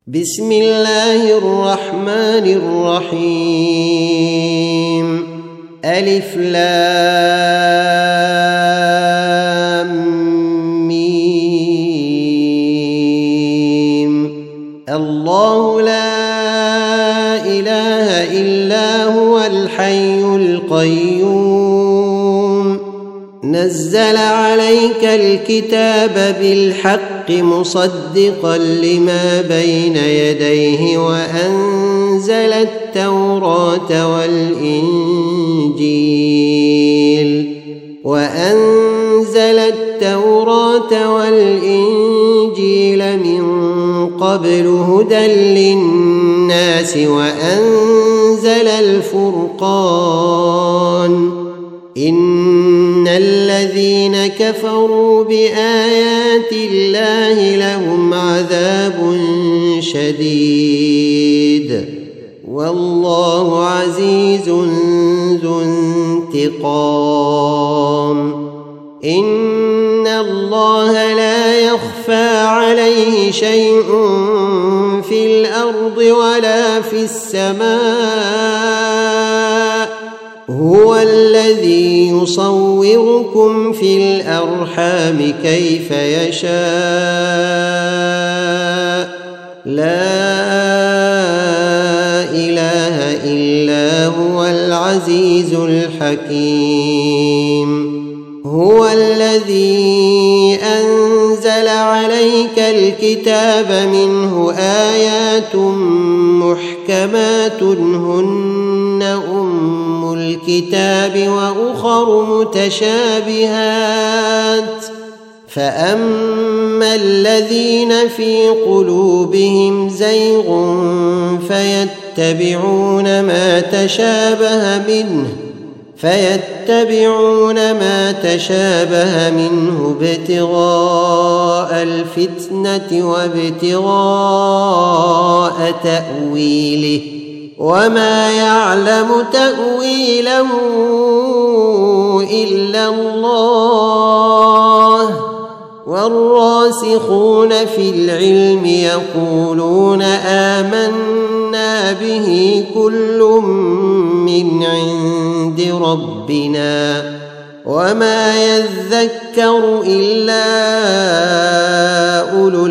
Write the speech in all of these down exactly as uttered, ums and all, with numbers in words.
بسم الله الرحمن الرحيم ألف لام ميم الله لا إله إلا هو الحي القيوم نزل عليك الكتاب بالحق مصدقا لما بين يديه وأنزل التوراة والإنجيل وأنزل التوراة والإنجيل من قبل هدى للناس وأنزل الفرقان إن الذين كفروا بآيات الله لهم عذاب شديد والله عزيز ذو انتقام إن الله لا يخفى عليه شيء في الأرض ولا في السماء هو الذي يصوركم في الأرحام كيف يشاء لا إله إلا هو العزيز الحكيم هو الذي أنزل عليك الكتاب منه آيات محكمات هن أم الكتاب وأخر متشابهات فأما الذين في قلوبهم زيغ فيتبعون ما تشابه منه فيتبعون ما تشابه منه ابتغاء الفتنة وابتغاء تأويله وما يعلم تأويله إلا الله والراسخون في العلم يقولون آمنا به كل من عند ربنا وما يذكر إلا أولو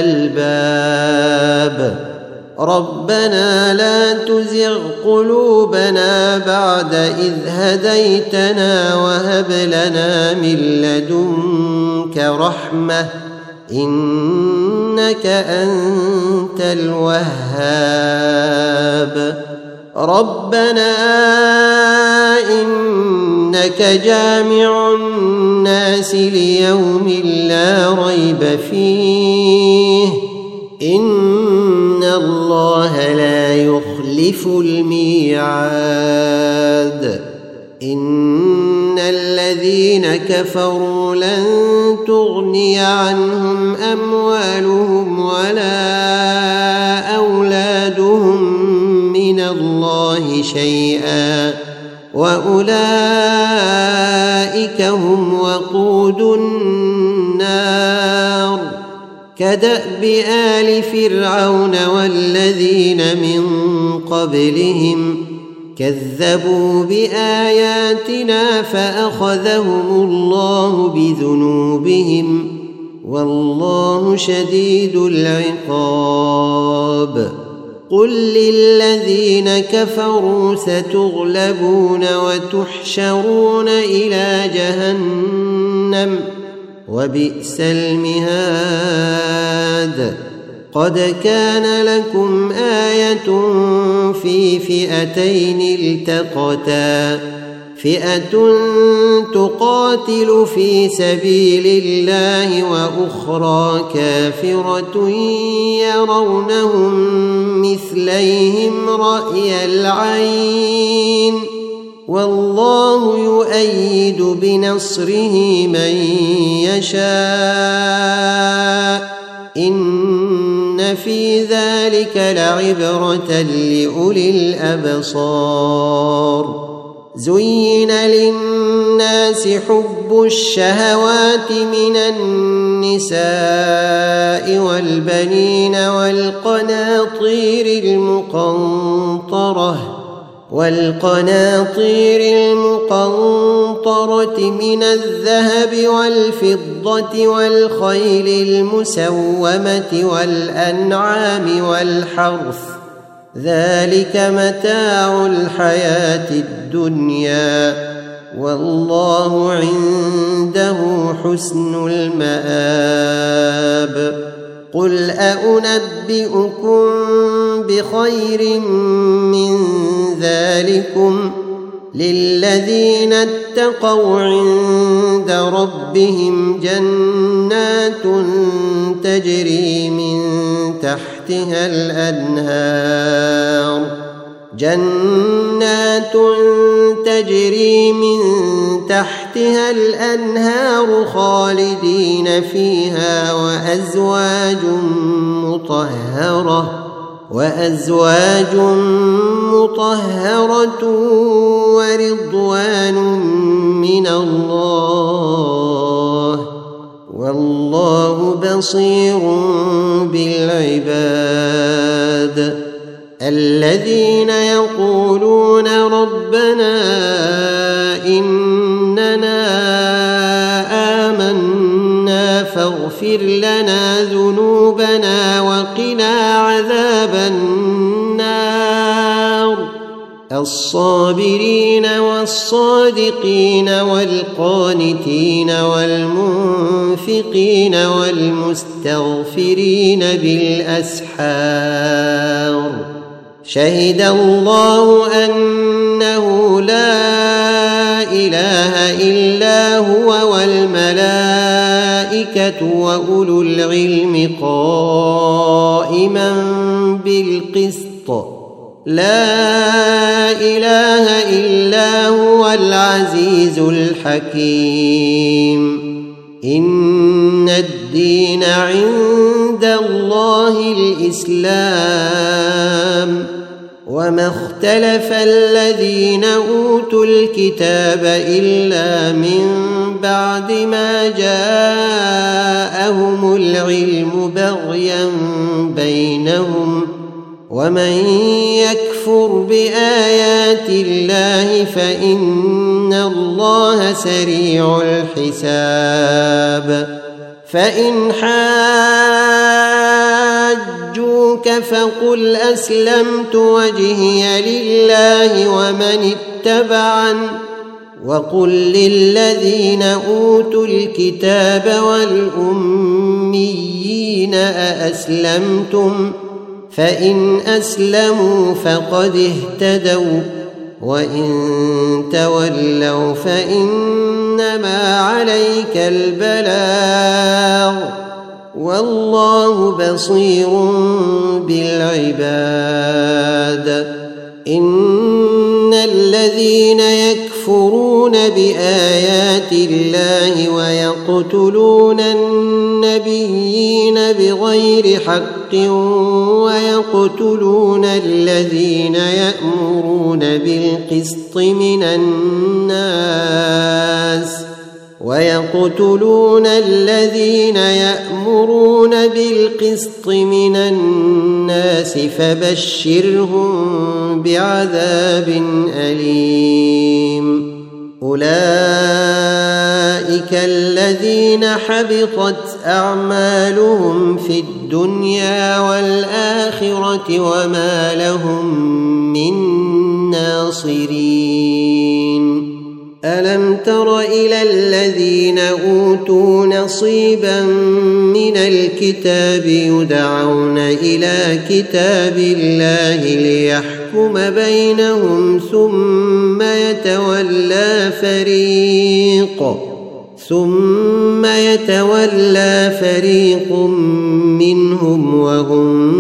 الألباب ربنا لا تزغ قلوبنا بعد إذ هديتنا وهب لنا من لدنك رحمة إنك أنت الوهاب ربنا إنك جامع الناس ليوم لا ريب فيه إن الله لا يخلف الميعاد إن الذين كفروا لن تغني عنهم أموالهم ولا أولادهم من الله شيئا وأولئك هم وقود النار كدأب آل فرعون والذين من قبلهم كذبوا بآياتنا فأخذهم الله بذنوبهم والله شديد العقاب قل للذين كفروا ستغلبون وتحشرون إلى جهنم وبئس المهاد قد كان لكم آية في فئتين التقتا فئة تقاتل في سبيل الله وأخرى كافرة يرونهم مثليهم رأي العين والله يؤيد بنصره من يشاء إن في ذلك لعبرة لأولي الأبصار زين للناس حب الشهوات من النساء والبنين والقناطير المقنطرة والقناطير المقنطرة من الذهب والفضة والخيل المسومة والأنعام والحرث ذلك متاع الحياة الدنيا والله عنده حسن المآب قل أنبئكم بخير من ذلكم للذين اتقوا عند ربهم جنات تجري من تحتها الأنهار جنات تجري من تحتها الأنهار خالدين فيها وأزواج مطهرة وأزواج مطهرة ورضوان من الله والله بصير بالعباد الذين يقولون ربنا إننا آمنا فاغفر لنا ذنوبنا وقنا عذاب النار الصابرين والصادقين والقانتين والمنفقين والمستغفرين بالأسحار شهد الله أنه لا إله إلا هو والملائكة وأولو العلم قائما بالقسط لا إله إلا هو العزيز الحكيم إن الدين عند الله الإسلام وما اختلف الذين أوتوا الكتاب إلا من بعد ما جاءهم العلم بغيا بينهم ومن يكفر بآيات الله فإن الله سريع الحساب فإن حاجوك فقل أسلمت وجهي لله ومن اتبعن وقل للذين أوتوا الكتاب والأميين أأسلمتم فإن أسلموا فقد اهتدوا وإن تولوا فإنما عليك البلاغ والله بصير بالعباد إن الذين يكفرون بآيات الله ويقتلون النبيين بغير حق ويقتلون الذين يأمرون بالقسط من الناس ويقتلون الذين يأمرون بالقسط من الناس فبشرهم بعذاب أليم أولئك الذين حبطت أعمالهم في الدنيا والآخرة وما لهم من ناصرين ألم تر إلى الذين أوتوا نصيبا من الكتاب يدعون إلى كتاب الله ليحكم بينهم ثم يتولى فريق ثم يتولى فريق منهم وهم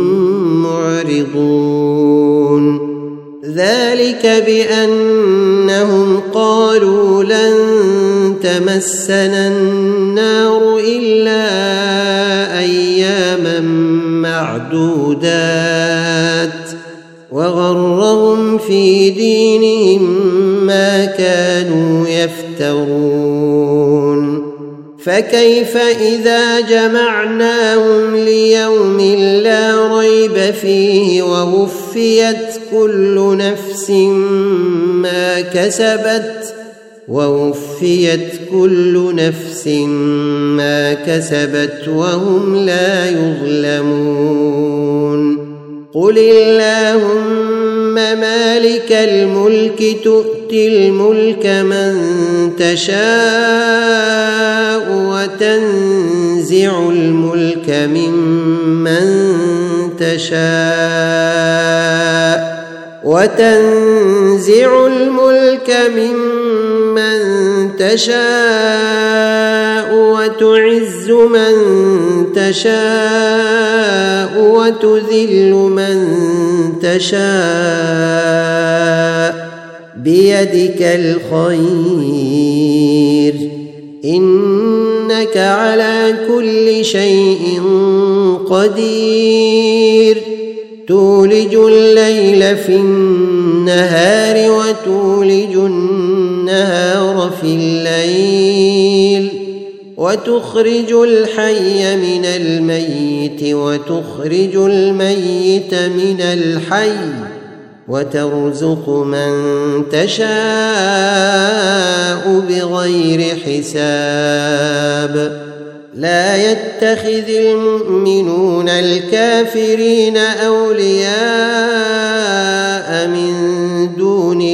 معرضون ذلك بأنهم قالوا لن تمسنا النار إلا أياما معدودات وغرهم في دينهم ما كانوا يفترون فكيف إذا جمعناهم ليوم لا ريب فيه ووفيت كل نفس ما كسبت ووفيت كل نفس ما كسبت وهم لا يظلمون قل اللهم مالك الملك تؤتي الملك من تشاء وتنزع الملك ممن تشاء وتنزع الملك ممن تشاء وتعز من تشاء وتذل من تشاء بيدك الخير إنك على كل شيء قدير تولج الليل في النهار وتولج النهار في الليل وتخرج الحي من الميت وتخرج الميت من الحي وترزق من تشاء بغير حساب لا يتخذ المؤمنون الكافرين أولياء من دون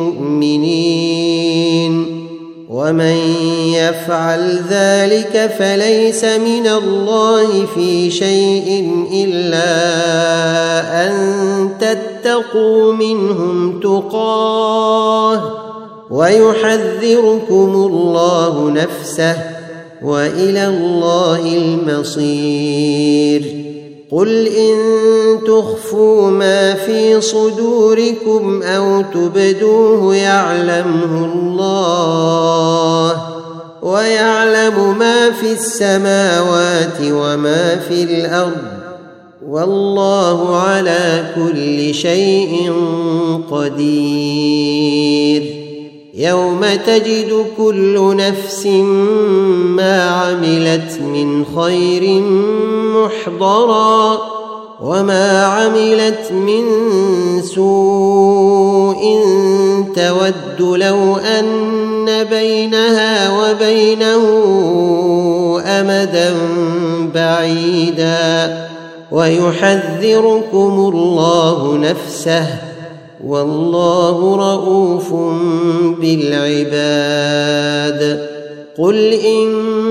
المؤمنين ومن يفعل ذلك فليس من الله في شيء إلا أن تتقوا منهم تقاه ويحذركم الله نفسه وإلى الله المصير قل إن تخفوا ما في صدوركم أو تبدوه يعلمه الله ويعلم ما في السماوات وما في الأرض والله على كل شيء قدير يوم تجد كل نفس ما عملت من خير محضرا وما عملت من سوء تود لو أن بينها وبينه أمدا بعيدا ويحذركم الله نفسه والله رؤوف بالعباد قل إن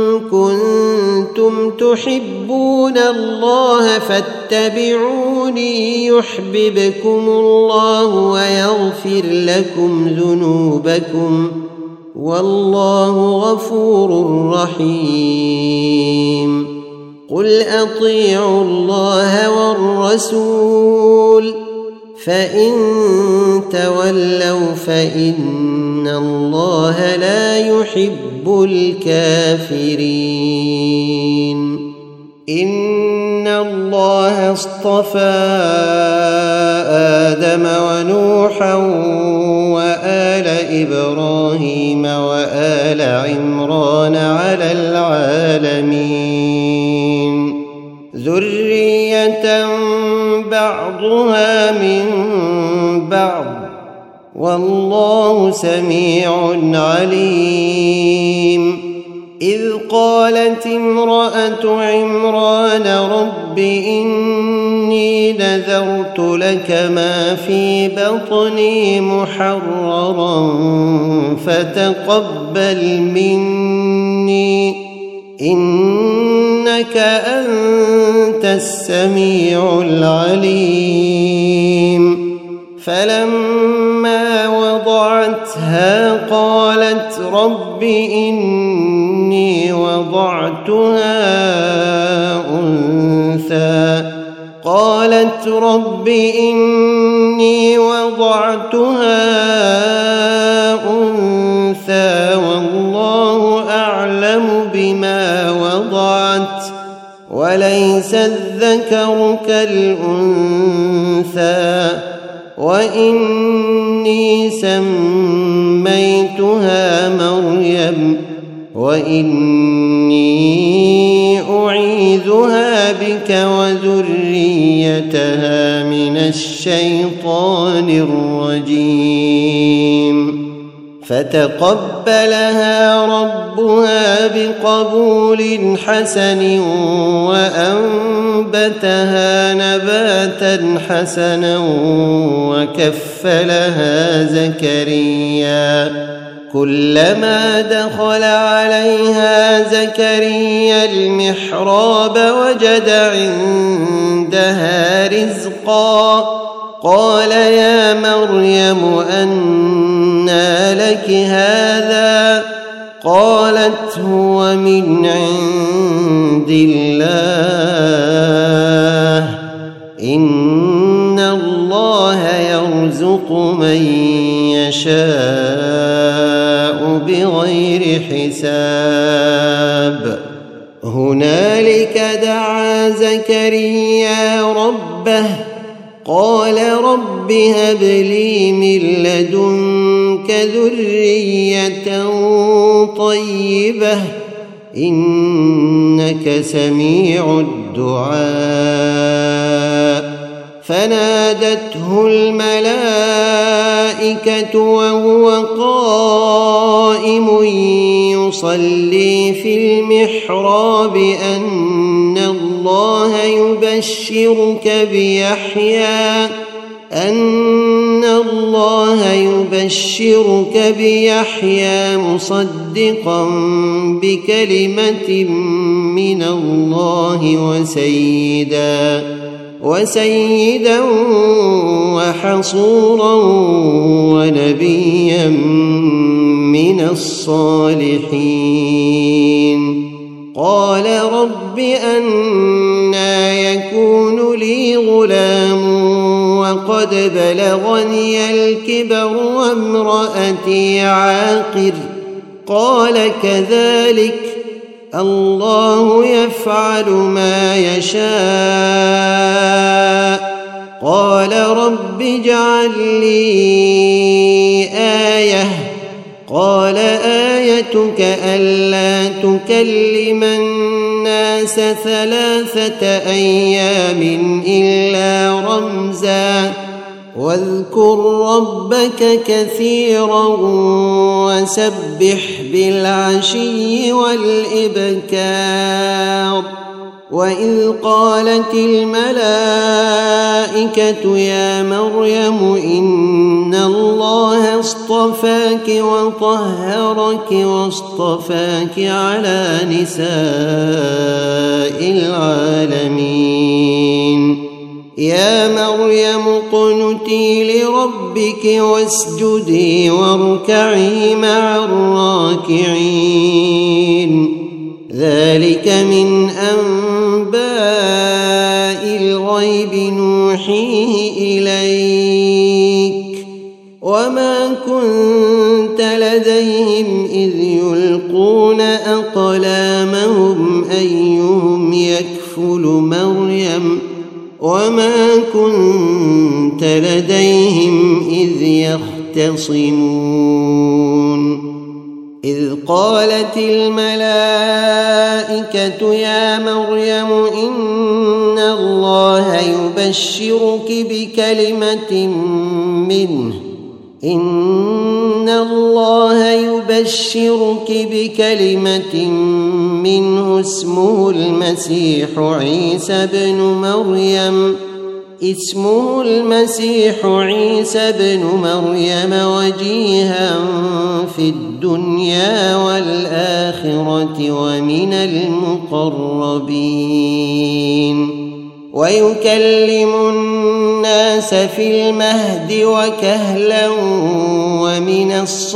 كنتم تحبون الله فاتبعوني يحببكم الله ويغفر لكم ذنوبكم والله غفور رحيم قل أطيعوا الله والرسول فإن تولوا فإن الله لا يحب الكافرين إن الله اصطفى آدم ونوحا وآل إبراهيم وآل عمران على العالمين ذرية بعضها من بعض والله سميع عليم إذ قالت امرأة عمران رب إني نذرت لك ما في بطني محررا فتقبل مني إنك أنت السميع العليم فلما وضعتها قالت رب إني وضعتها أنثى قالت رب إني وضعتها أنثى والله أعلم بما وضعت وليس الذكر كالأنثى وإني سميتها مريم وإني أعيذها بك وذريتها من الشيطان الرجيم فتقبلها ربها بقبول حسن وأنبتها نباتا حسنا وكفلها زكريا كلما دخل عليها زكريا المحراب وجد عندها رزقا قال يا مريم أنى لك هذا قالت هو من عند الله إن الله يرزق من يشاء بغير حساب هنالك دعا زكريا ربه قال رب هب لي من لدنك ذرية طيبة إنك سميع الدعاء فنادته الملائكة وهو قائم يصلي في المحراب أن الله يبشرك بيحيى أن الله يبشرك بيحيى مصدقا بكلمة من الله وسيدا وسيدا وحصورا ونبيا من الصالحين قال رب أنى يكون لي غلام وقد بلغني الكبر وامرأتي عاقر قال كذلك الله يفعل ما يشاء قال رب اجعل لي آية قال آيتك ألا تكلم الناس ثلاثة أيام إلا رمزا واذكر ربك كثيرا وسبح بالعشي والإبكار وإذ قالت الملائكة يا مريم إن الله اصطفاك وطهرك واصطفاك على نساء العالمين يا مريم اقنتي لربك واسجدي واركعي مع الراكعين ذلك من أنباء الغيب نوحيه إليك وما كنت لديهم إذ يلقون أقلامهم أيهم يكفل مريم وما كنت لديهم إذ يختصمون إذ قالت الملائكة يا مريم إن الله يبشرك بكلمة منه إن الله يبشرك بكلمة منه اسمه المسيح عيسى بن مريم اسمه المسيح عيسى بن مريم وجيها في الدنيا والآخرة ومن المقربين ويكلم الناس في المهد وكهلا ومن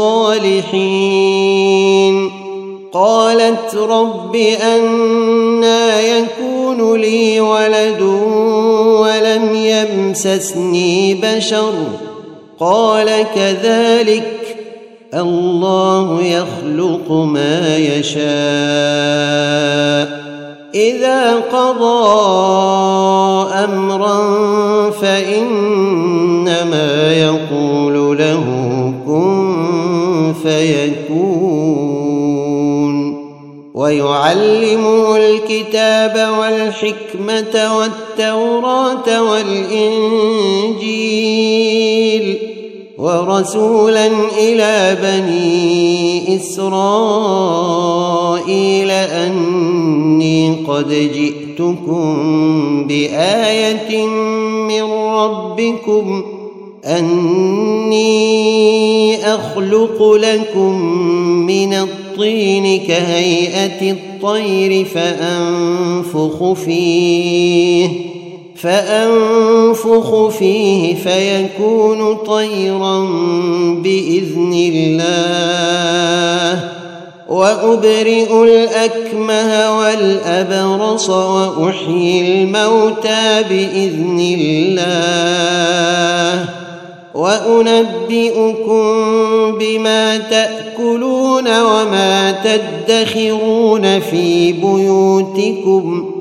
الصالحين قالت رب أنى يكون لي ولد ولم يمسسني بشر قال كذلك الله يخلق ما يشاء إذا قضى أمرا فإنما إنما يقول له كن فيكون ويعلمه الكتاب والحكمة والتوراة والإنجيل ورسولا إلى بني إسرائيل أني قد جئتكم بآية من ربكم أني أخلق لكم من الطين كهيئة الطير فأنفخ فيه فأنفخ فيه فيكون طيرا بإذن الله وأبرئ الأكمه والأبرص وأحيي الموتى بإذن الله وأنبئكم بما تأكلون وما تدخرون في بيوتكم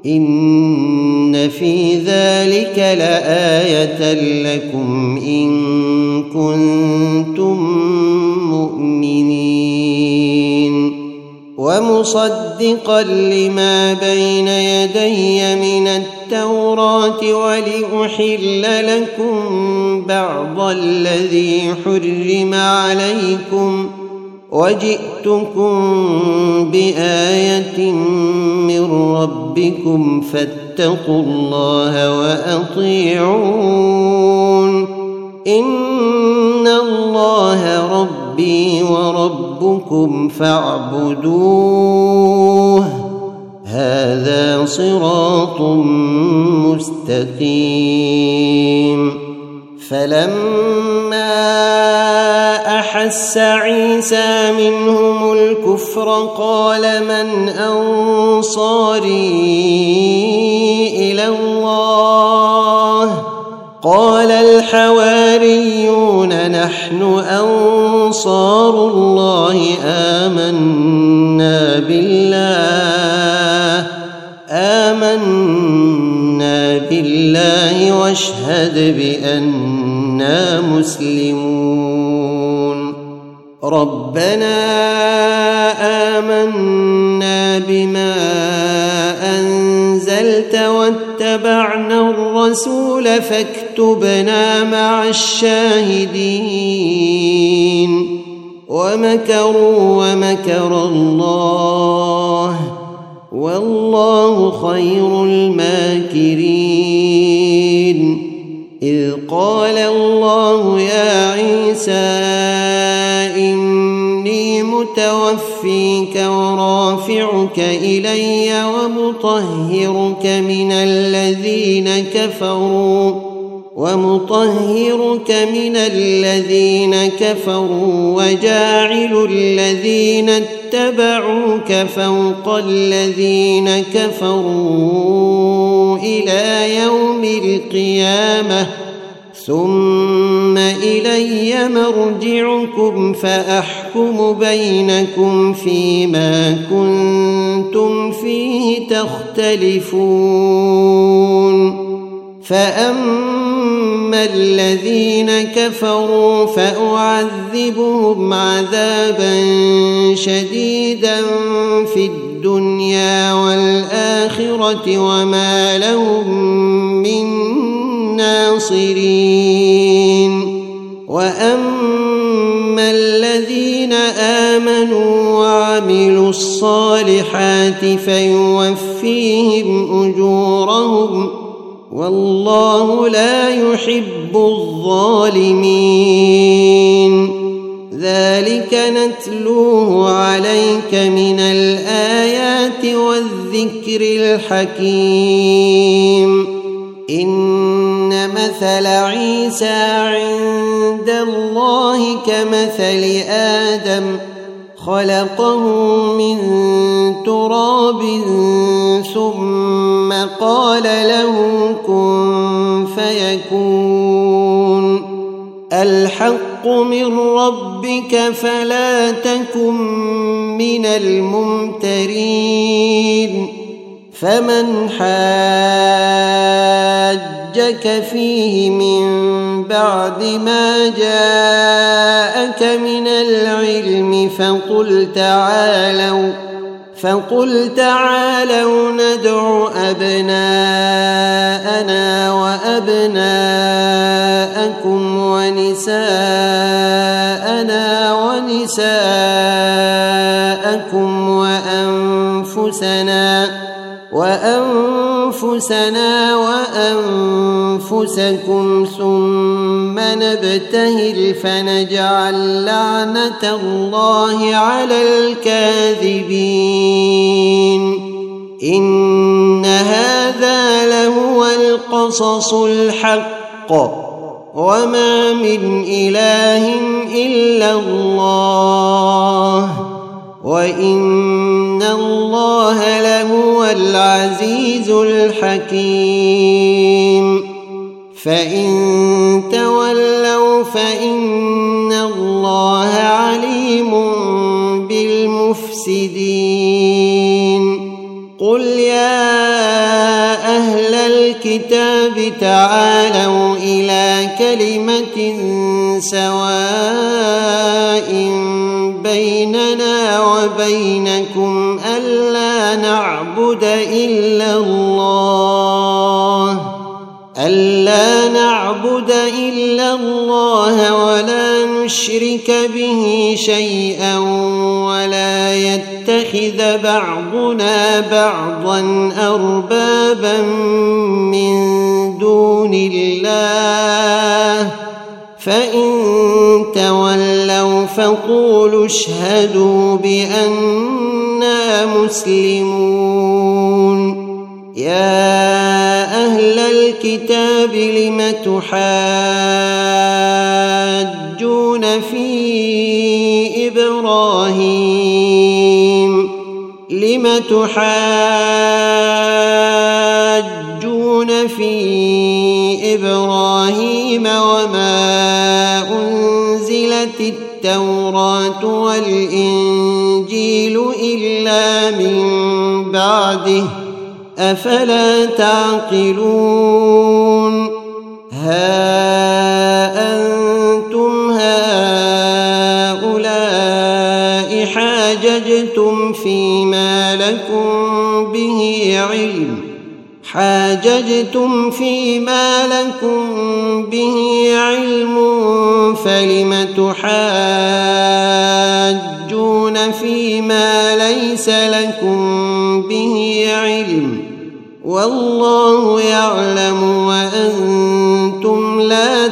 إن في ذلك لآية لكم إن كنتم مؤمنين ومصدقا لما بين يدي من التوراة ولأحل لكم بعض الذي حرم عليكم وجئتكم بآية من ربكم فاتقوا الله وأطيعون إن الله ربي وربكم فاعبدوه هذا صراط مستقيم فلما أحس عيسى منهم الكفر قال من أنصاري إلى الله قال الحواريون نحن أنصار الله آمنا بالله آمنا بالله واشهد بأننا مسلمون ربنا آمنا بما أنزلت واتبعنا الرسول فاكتبنا مع الشاهدين ومكروا ومكر الله والله خير الماكرين إذ قال الله يا عيسى إني متوفيك ورافعك إلي ومطهرك من الذين كفروا ومطهرك من الذين كفروا وجاعل الذين اتبعوك فوق الذين كفروا إلى يوم القيامة ثم إلي مرجعكم فأحكم بينكم فيما كنتم فيه تختلفون فأما الذين كفروا فأعذبهم عذابا شديدا في الدنيا والآخرة وما لهم من ناصرين وأما الذين آمنوا وعملوا الصالحات فيوفيهم أجورهم والله لا يحب الظالمين ذلك نتلوه عليك من الآيات والذكر الحكيم إن مثل عيسى عند الله كمثل آدم خلقه من تراب ثم قال له كن فيكون الحق من ربك فلا تكن من الممترين فمن حاجك فيه من بعد ما جاءك من العلم فقل تعالوا فقل تعالوا ندع أبناءنا وأبناءكم ونساءنا ونساءكم وأنفسنا وأنفسنا وأنفسكم ثم نبتهل فنجعل لعنة الله على الكاذبين إن هذا لهو القصص الحق وما من إله إلا الله وإن الله لهو العزيز الحكيم فإن تولوا فإن الله عليم بالمفسدين قل يا أهل الكتاب تعالوا إلى كلمة سواء بيننا وبينكم ألا نعبد إلا الله ألا نعبد إلا الله ولا نشرك به شيئا ولا يتخذ بعضنا بعضا أربابا من دون الله فإن تولوا فقولوا اشهدوا بأننا مسلمون يا أهل الكتاب لم تحاجون في إبراهيم لم تحاجون في إبراهيم وما أنزلت التوراة والإنجيل إلا من بعده أفلا تعقلون ها أنتم هؤلاء حاججتم فيما لكم به علم حاججتم فيما لكم به علم فلم تحاجون فيما ليس لكم به علم والله يعلم وأنتم لا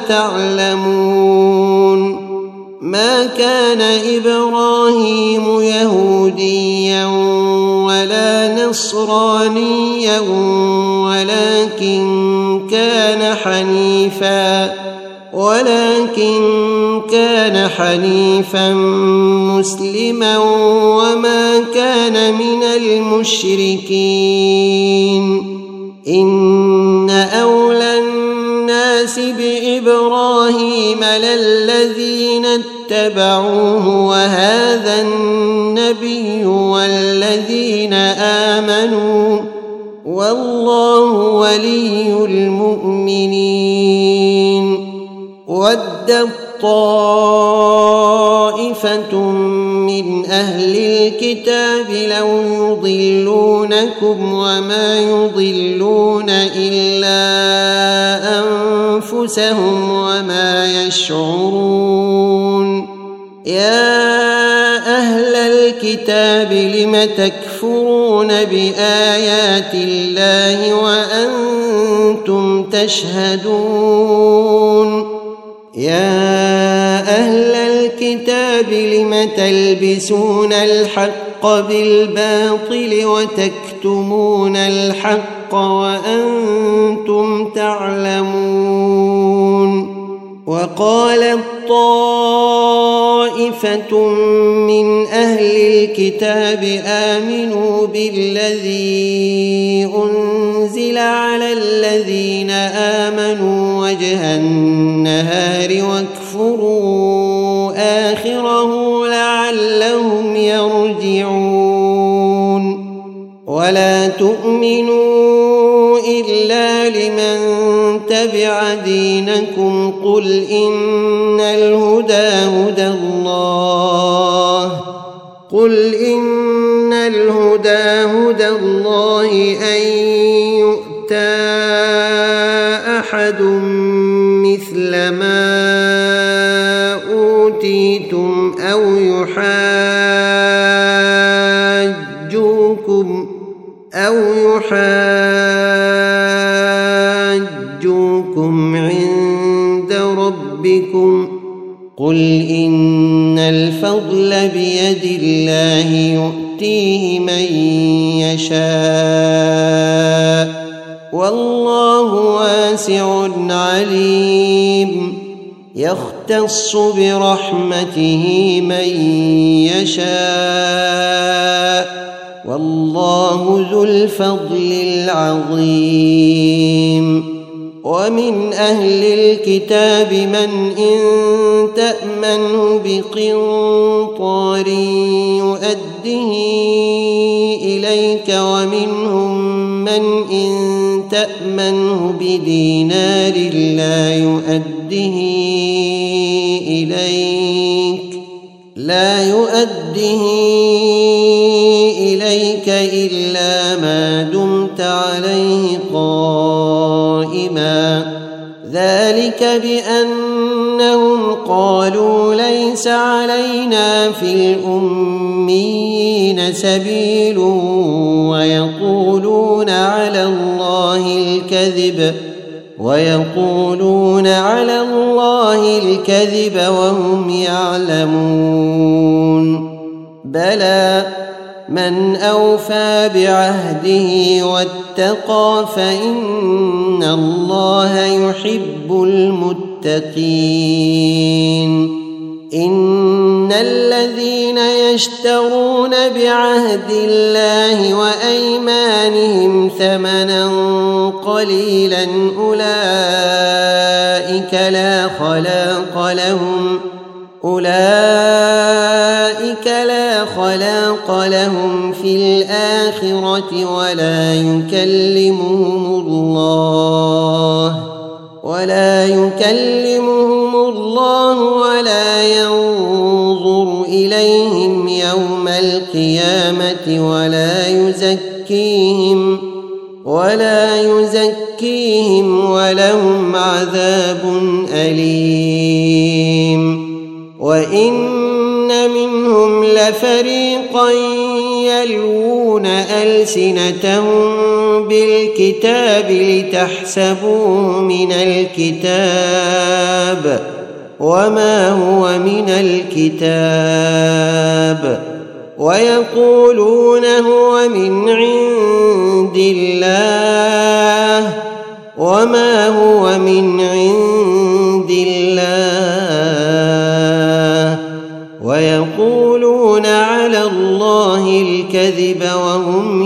تعلمون ما كان إبراهيم يهوديا ولا نصرانيا ولكن كان حنيفا ولكن كان حنيفا مسلما وما كان من المشركين إن أولى الناس بإبراهيم للذين اتبعوه وهذا النبي والذين آمنوا والله ولي المؤمنين ودت طائفة من أهل الكتاب لو يضلونكم وما يضلون إلا أنفسهم وما يشعرون يا أهل الكتاب لم تكفرون بآيات الله وأنتم تشهدون يا أهل الكتاب لم تلبسون الحق بالباطل وتكتمون الحق وأنتم تعلمون وقالت طائفة من أهل الكتاب آمنوا بالذي أنزل على الذين آمنوا وجه النهار واكفروا آخره لعلهم يرجعون ولا تؤمنوا تؤمنوا إلا لمن تبع دينكم قل إن الهدى هدى الله قل إن الهدى هدى الله أن يؤتى أحد مثل ما أوتيتم أو يحاجوكم أو يحاجوكم عند ربكم قل إن الفضل بيد الله يؤتيه من يشاء والله واسع عليم يختص برحمته من يشاء والله ذو الفضل العظيم ومن أهل الكتاب من إن تأمنه بقنطار يؤده إليك ومنهم من إن تأمنه بدينار لا يؤده إليك لا يؤده إليك إلا ما دمت عليه قائما ذلك بأنهم قالوا ليس علينا في الأميين سبيل ويقولون على الله الكذب ويقولون على الله الكذب وهم يعلمون بلى من أوفى بعهده واتقى فإن الله يحب المتقين إن الذين يشترون بعهد الله وأيمانهم ثمنا قليلا أولئك لا خلاق لهم أولئك لا خلاق لهم في الآخرة ولا يكلمهم الله ولا يكلمهم الله ولا ينظر إليهم يوم القيامة ولا يزكيهم ولا يزكيهم ولهم عذاب أليم وإن منهم لفريقا يلوون ألسنتهم بالكتاب لتحسبوه من الكتاب وما هو من الكتاب ويقولون هو من عند الله وما هو من عند الله ويقولون على الله الكذب وهم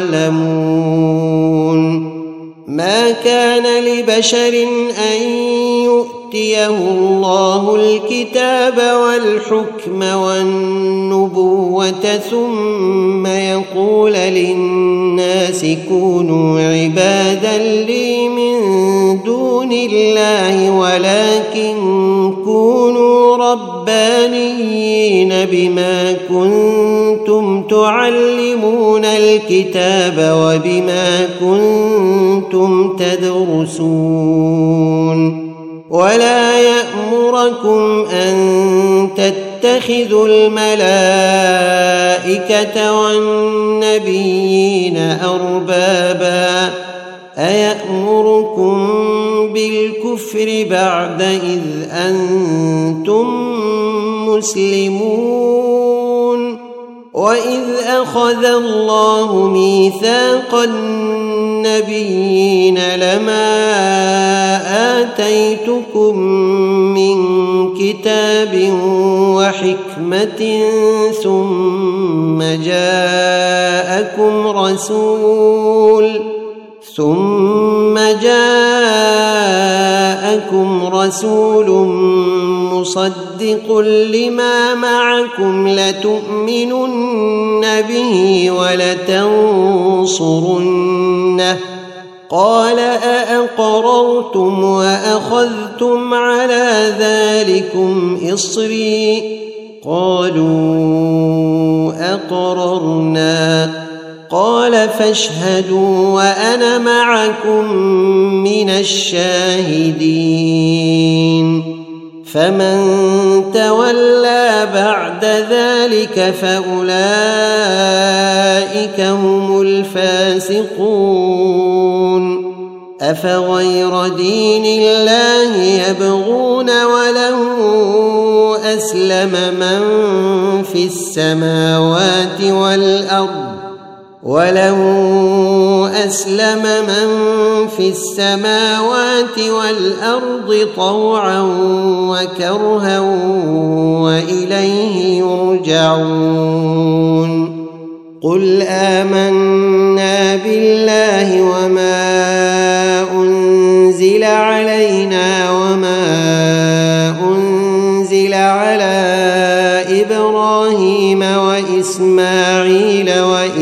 يعلمون ما كان لبشر أن يؤتيه الله الكتاب والحكم والنبوة ثم يقول للناس كونوا عبادا لي من دون الله ولكن كونوا ربانيين بما كنتم تعلمون الكتاب وبما كنتم تدرسون ولا يأمركم أن تتخذوا الملائكة والنبيين أربابا أيأمركم بالكفر بعد إذ أنتم مسلمون وإذ أخذ الله ميثاق النبيين لما آتيتكم من كتاب وحكمة ثم جاءكم رسول ثم جاءكم رسول مصدق لما معكم لتؤمنن به ولتنصرنه قال أأقررتم وأخذتم على ذلكم إصري قالوا أقررنا قال فاشهدوا وأنا معكم من الشاهدين فمن تولى بعد ذلك فأولئك هم الفاسقون أفغير دين الله يبغون وله أسلم من في السماوات والأرض وله أسلم من في السماوات والأرض طوعا وكرها وإليه يرجعون قل آمنا بالله وما أنزل علينا وما أنزل على إبراهيم وإسماعيل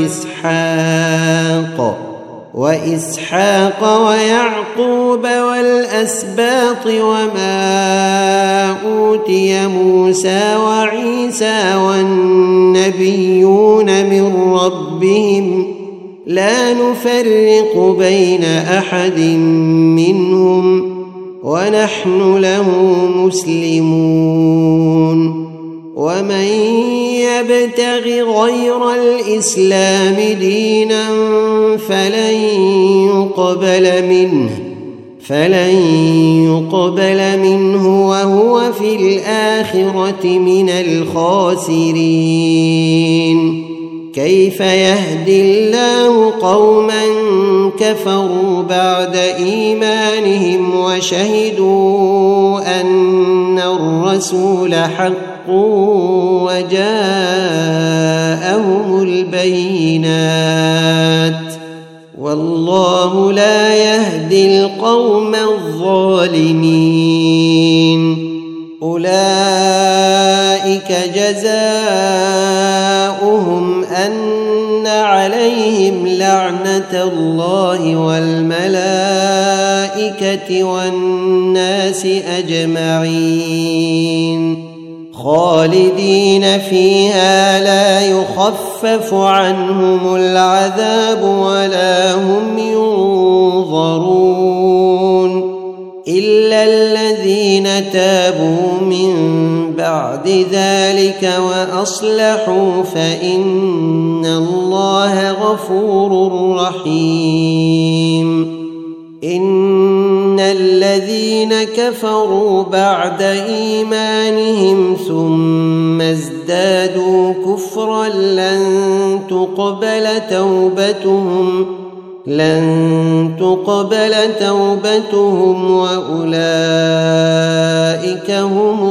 وإسحاق وإسحاق ويعقوب والأسباط وما أوتي موسى وعيسى والنبيون من ربهم لا نفرق بين أحد منهم ونحن له مسلمون ومن يبتغ غير الإسلام دينا فلن يقبل منه فلن يقبل منه وهو في الآخرة من الخاسرين كيف يهدي الله قوما كفروا بعد إيمانهم وشهدوا أن الرسول حق وجاءهم البينات والله لا يهدي القوم الظالمين أولئك جزاؤهم أن عليهم لعنة الله والملائكة والناس أجمعين خالدين فيها لا يخفف عنهم العذاب ولا هم ينظرون إلا الذين تابوا من بعد ذلك وأصلحوا فإن الله غفور رحيم إن الذين كفروا بعد إيمانهم ثم ازدادوا كفرا لن تقبل توبتهم لن تقبل توبتهم وأولئك هم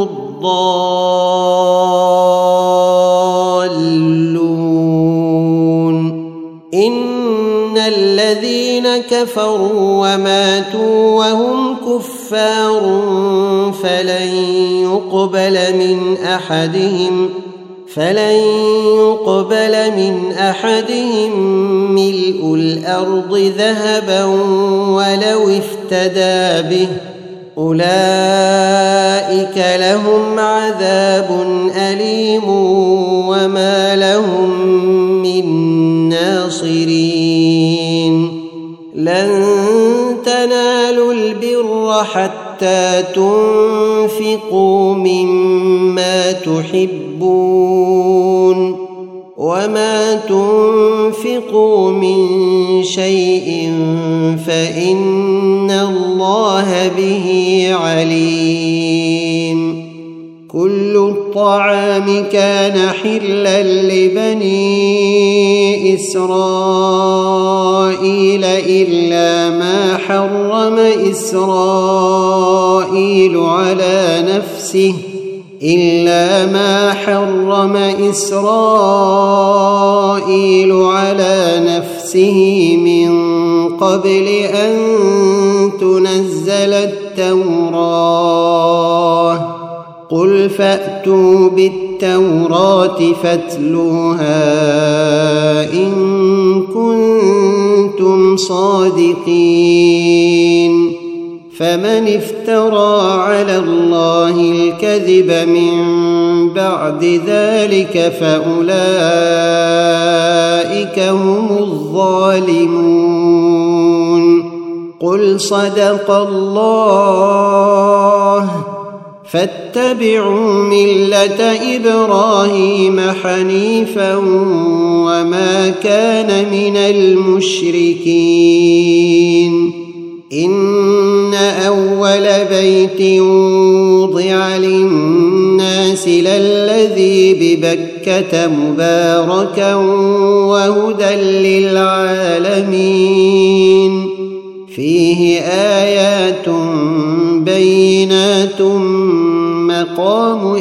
الضالون إن الذين كفروا وماتوا وهم كفار فلن يقبل من أحدهم فلن يقبل من أحدهم ملء الأرض ذهبا ولو افتدى به أولئك لهم عذاب أليم وما لهم من ناصرين لن تنالوا البر حتى تنفقوا مما تحبون وما تنفقوا من شيء فإن الله به عليم كل الطعام كان حلا لبني إسرائيل إلا ما حرم إسرائيل على نفسه إلا ما حرم إسرائيل على نفسه من قبل أن تنزل التوراة قل فأتوا بالتوراة فاتلوها إن كنتم صادقين فمن افترى على الله الكذب من بعد ذلك فأولئك هم الظالمون قل صدق الله فاتبعوا ملة إبراهيم حنيفا وما كان من المشركين إن أول بيت وضع للناس للذي ببكة مباركا وهدى للعالمين فيه آيات بينات مقام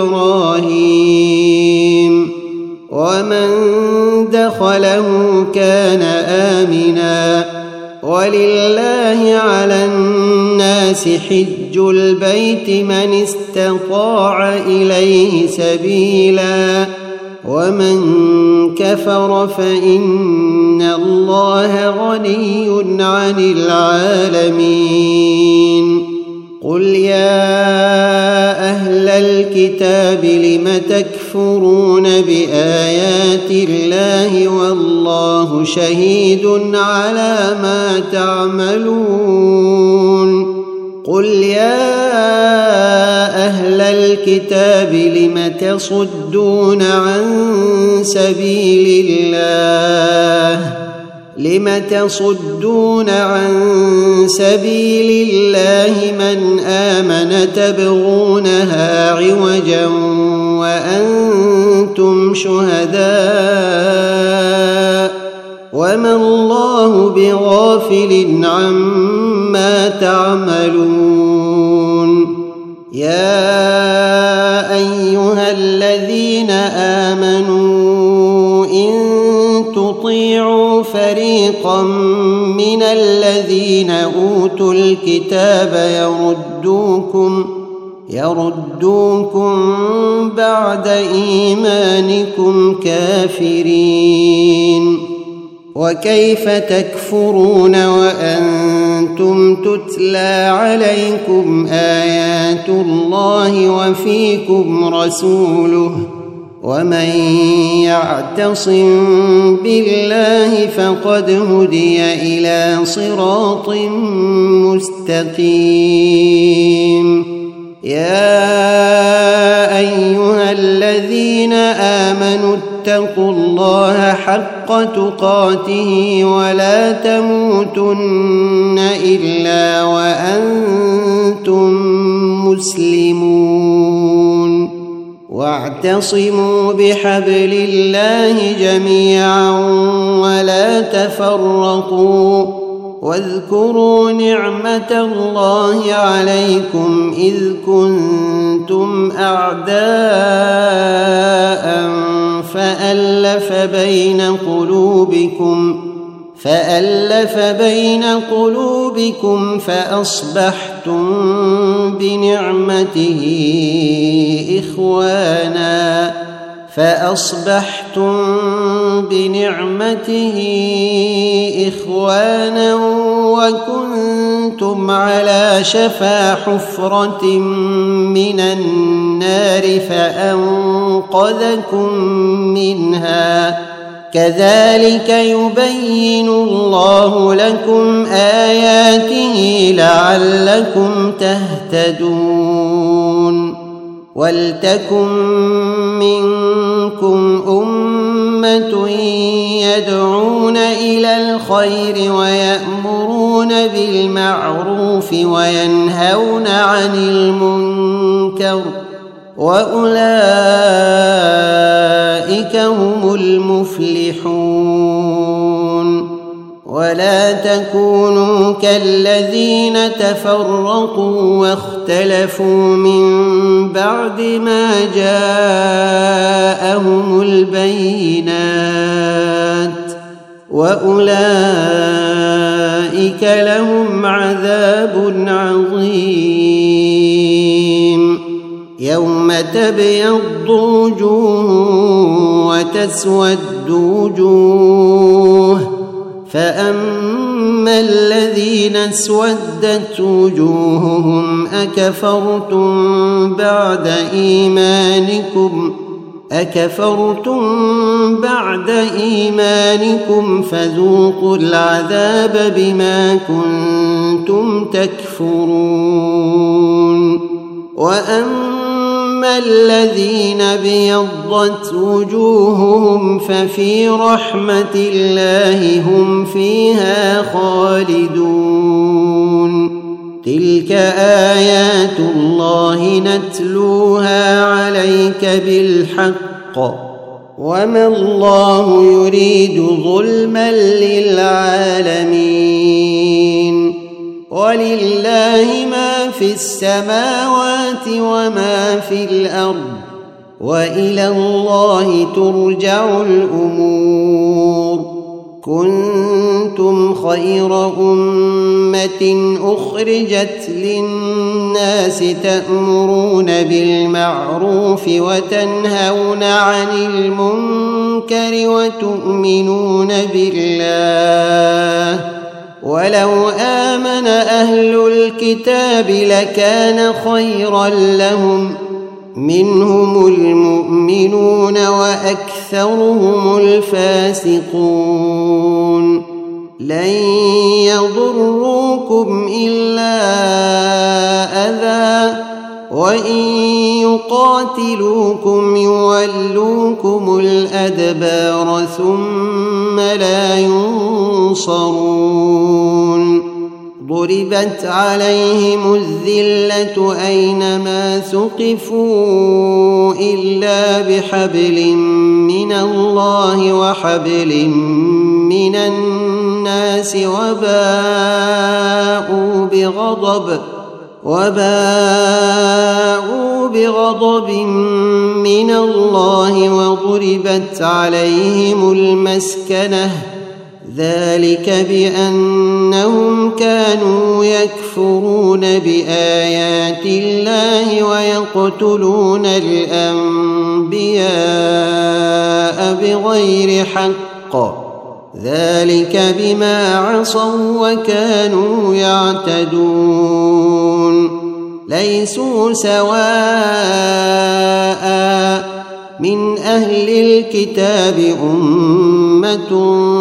إبراهيم ومن دخله كان آمنا ولله على الناس حج البيت من استطاع إليه سبيلا ومن كفر فإن الله غني عن العالمين قل يا أهل الكتاب لم تكفرون بآيات الله والله شهيد على ما تعملون قل يا أهل الكتاب لم تصدون عن سبيل الله لم تصدون عن سبيل الله من آمن تبغونها عوجا وأنتم شهداء وما الله بغافل عما تعملون يا أيها الذين آمنوا إن تطيعوا فريقا من الذين أوتوا الكتاب يردوكم يردوكم بعد إيمانكم كافرين وكيف تكفرون وأنتم تتلى عليكم آيات الله وفيكم رسوله ومن يعتصم بالله فقد هدي إلى صراط مستقيم يا أيها الذين آمنوا اتقوا الله حق تقاته ولا تموتن إلا وأنتم مسلمون واعتصموا بحبل الله جميعا ولا تفرقوا واذكروا نعمة الله عليكم إذ كنتم أعداء فألف بين قلوبكم فألف بين قلوبكم فأصبحتم بنعمته إخوانا فأصبحتم بنعمته إخوانا وكنتم على شفا حفرة من النار فأنقذكم منها كذلك يبين الله لكم آياته لعلكم تهتدون ولتكن منكم أمة يدعون إلى الخير ويأمرون بالمعروف وينهون عن المنكر وأولئك هم المفلحون ولا تكونوا كالذين تفرقوا واختلفوا من بعد ما جاءهم البينات وأولئك لهم عذاب عظيم يوم تبيض وجوه وتسود وجوه فأما الذين اسودت وجوههم أكفرتم بعد إيمانكم أكفرتم بعد إيمانكم فذوقوا العذاب بما كنتم تكفرون وأما الذين ابيضت وجوههم ففي رحمة الله هم فيها خالدون تلك آيات الله نتلوها عليك بالحق وما الله يريد ظلما للعالمين ولله ما في السماوات وما في الأرض وإلى الله ترجع الأمور كنتم خير أمة أخرجت للناس تأمرون بالمعروف وتنهون عن المنكر وتؤمنون بالله ولو آمن أهل الكتاب لكان خيرا لهم منهم المؤمنون وأكثرهم الفاسقون لن يضروكم إلا أذى وإن يقاتلوكم يولوكم الأدبار ثم لا ينصرون ضربت عليهم الذلة أينما ثقفوا إلا بحبل من الله وحبل من الناس وباءوا بغضب وباءوا بغضب من الله وضربت عليهم المسكنة ذلك بأنهم كانوا يكفرون بآيات الله ويقتلون الأنبياء بغير حق ذلك بما عصوا وكانوا يعتدون ليسوا سواء من أهل الكتاب أمة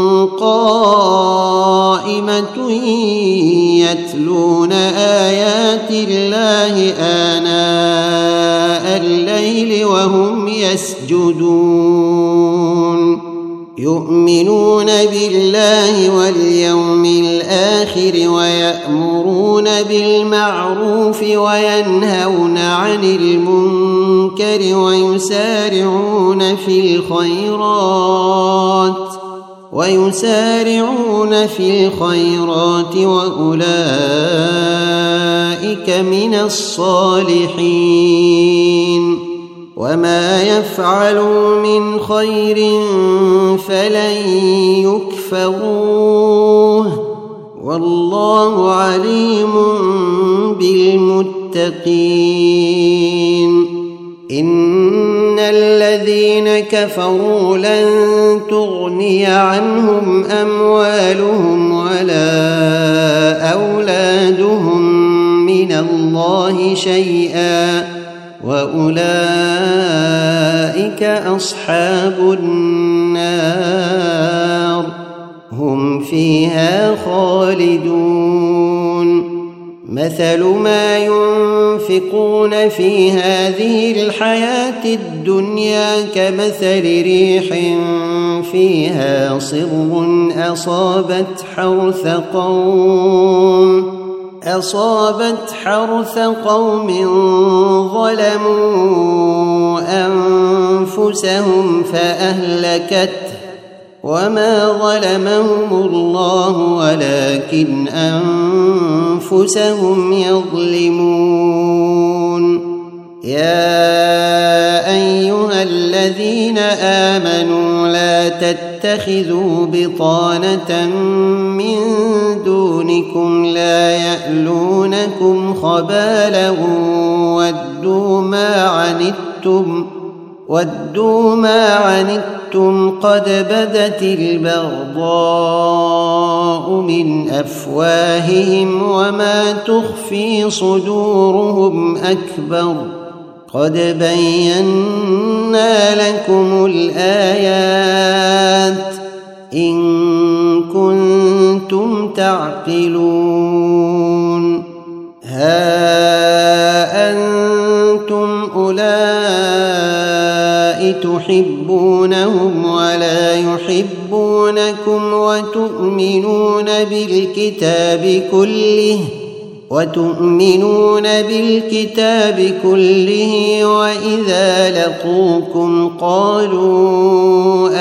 قائمة يتلون آيات الله آناء الليل وهم يسجدون يؤمنون بالله واليوم الآخر ويأمرون بالمعروف وينهون عن المنكر ويسارعون في الخيرات ويسارعون في الخيرات وأولئك من الصالحين وما يفعلوا من خير فلن يكفروه والله عليم بالمتقين إن الذين كفروا لن تغني عنهم أموالهم ولا أولادهم من الله شيئا وأولئك أصحاب النار هم فيها خالدون مثل ما ينفقون في هذه الحياة الدنيا كمثل ريح فيها صر أصابت حرث قوم أصابت حرث قوم ظلموا أنفسهم فأهلكته وما ظلمهم الله ولكن أنفسهم يظلمون يا أيها الذين آمنوا لا تتخذوا بطانة من دونكم لا يألونكم خبالا ودوا ما عنتم ودوا ما عنتم قد بدت البغضاء من أفواههم وما تخفي صدورهم أكبر قد بينا لكم الآيات إن كنتم تعقلون ها أنتم أولئك تحبونهم ولا يحبونكم وتؤمنون بالكتاب كله وتؤمنون بالكتاب كله وإذا لقوكم قالوا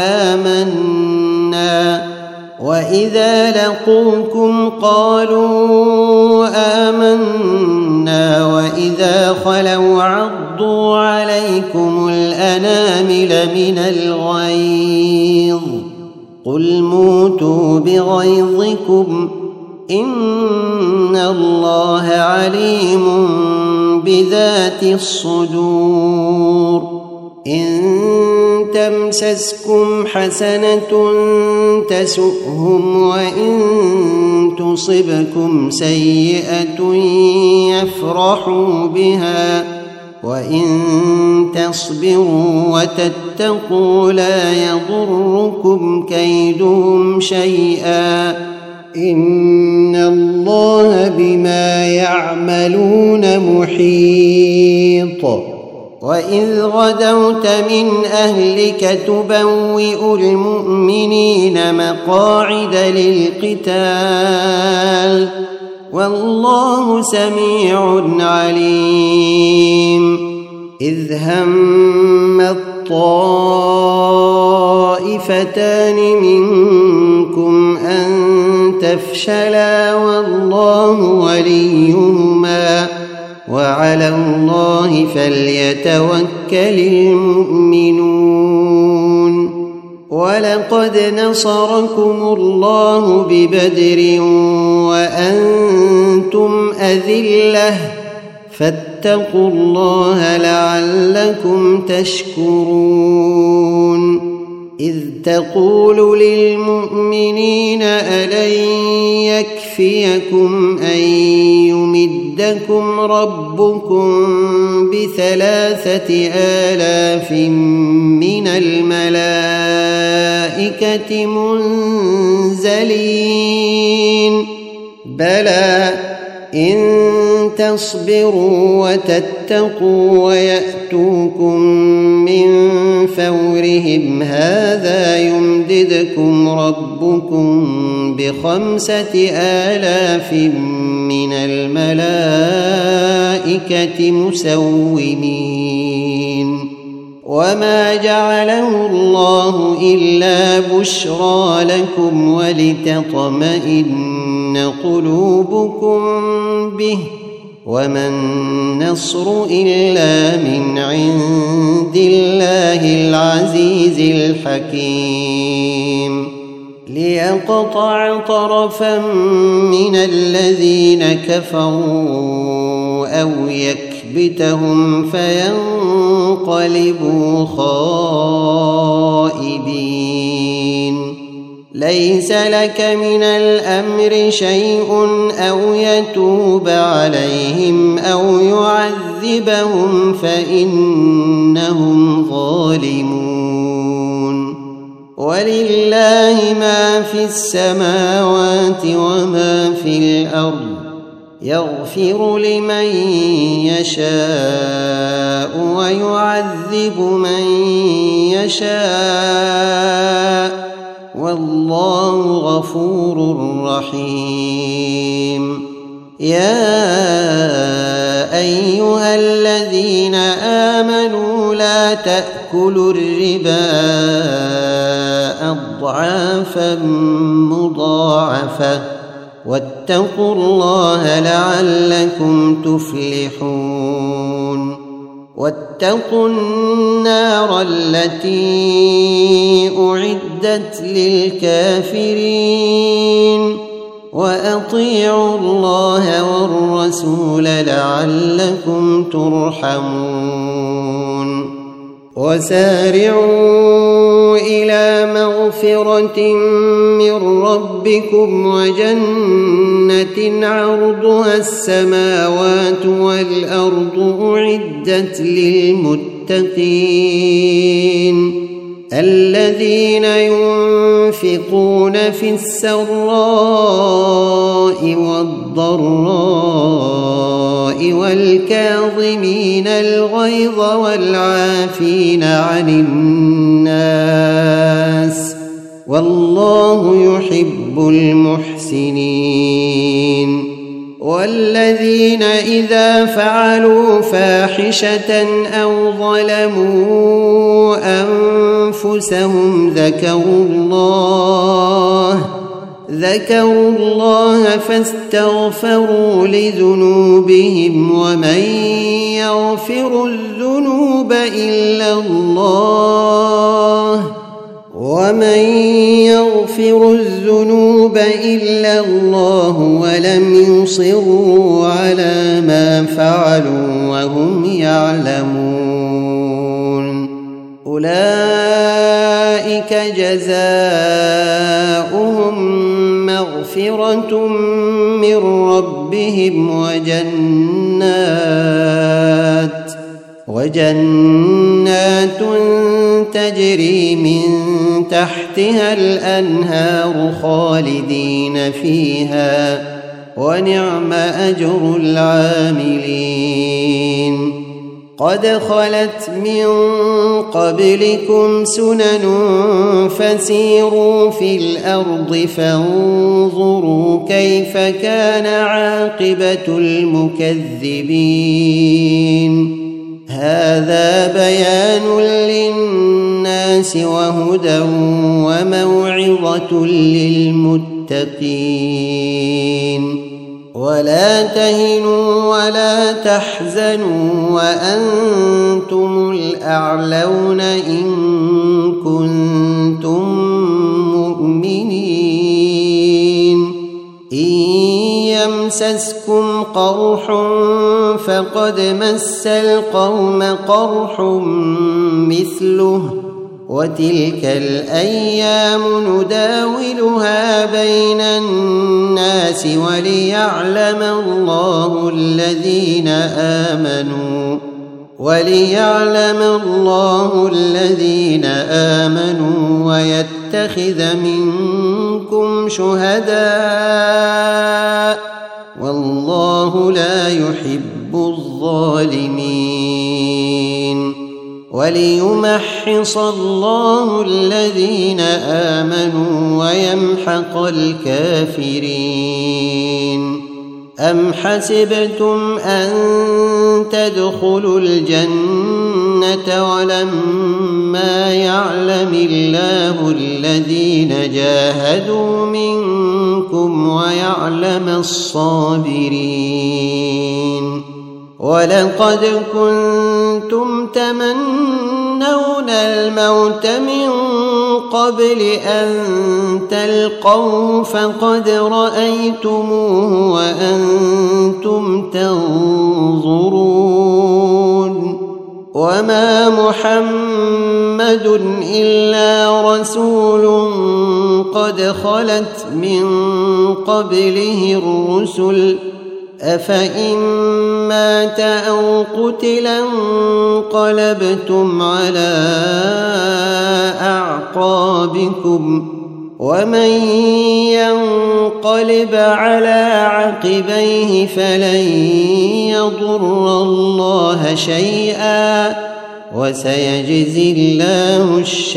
آمنا وإذا لقوكم قالوا آمنا وإذا خلوا عضوا عليكم الأنامل من الغيظ قل موتوا بغيظكم إن الله عليم بذات الصدور إن تمسسكم حسنة تسؤهم وإن تصبكم سيئة يفرحوا بها وإن تصبروا وتتقوا لا يضركم كيدهم شيئا إن الله بما يعملون محيط وإذ غدوت من أهلك تبوئ المؤمنين مقاعد للقتال والله سميع عليم إذ هم الطائفتان منكم أن تفشلا والله وليهما وعلى الله فليتوكل المؤمنون ولقد نصركم الله ببدر وأنتم أذلة فاتقوا الله لعلكم تشكرون إذ تقول للمؤمنين ألن يكفيكم أن يمدكم ربكم بثلاثة آلاف من الملائكة منزلين بلى إن تصبروا وتتقوا ويأتوكم من فورهم هذا يمددكم ربكم بخمسة آلاف من الملائكة مسومين وما جعله الله إلا بشرى لكم ولتطمئن قلوبكم به وما النصر إلا من عند الله العزيز الحكيم ليقطع طرفا من الذين كفروا أو يكبتهم فينقلبوا خائبين ليس لك من الأمر شيء أو يتوب عليهم أو يعذبهم فإنهم ظالمون ولله ما في السماوات وما في الأرض يغفر لمن يشاء ويعذب من يشاء والله غفور رحيم يا أيها الذين آمنوا لا تأكلوا الربا أضعافا مضاعفة واتقوا الله لعلكم تفلحون واتقوا النار التي أعدت للكافرين وأطيعوا الله والرسول لعلكم ترحمون وسارعوا إلى مغفرة من ربكم وجنة عرضها السماوات والأرض أعدت للمتقين الذين ينفقون في السراء والضراء والكاظمين الغيظ والعافين عن الناس والله يحب المحسنين والذين إذا فعلوا فاحشة أو ظلموا أنفسهم ذكروا الله ذكروا الله فاستغفروا لذنوبهم ومن يغفر الذنوب إلا الله ومن يغفر الذنوب إلا الله ولم يصروا على ما فعلوا وهم يعلمون أولئك جزاؤهم مغفرة من ربهم وجنات وجنات تجري من تحتها الأنهار خالدين فيها ونعم أجر العاملين قد خلت من قبلكم سنن فسيروا في الأرض فانظروا كيف كان عاقبة المكذبين هذا بيان للناس وهدى وموعظة للمتقين ولا تهنوا ولا تحزنوا وأنتم الأعلون إن كنتم مؤمنين إن يمسسكم قرح فقد مس القوم قرح مثله وتلك الأيام نداولها بين الناس وليعلم الله الذين آمنوا وليعلم الله الذين آمنوا ويتخذ منكم شهداء والله لا يحب الظالمين وليمحص الله الذين آمنوا ويمحق الكافرين أم حسبتم أن تدخلوا الجنة ولما يعلم الله الذين جاهدوا منكم ويعلم الصابرين ولقد كنتم تمنون الموت من قبل أن تلقوه فقد رأيتموه وأنتم تنظرون وما محمد إلا رسول قد خلت من قبله الرسل أفإن مات أو قتلا انقلبتم على أعقابكم ومن ينقلب على عقبيه فلن يضر الله شيئا وسيجزي الله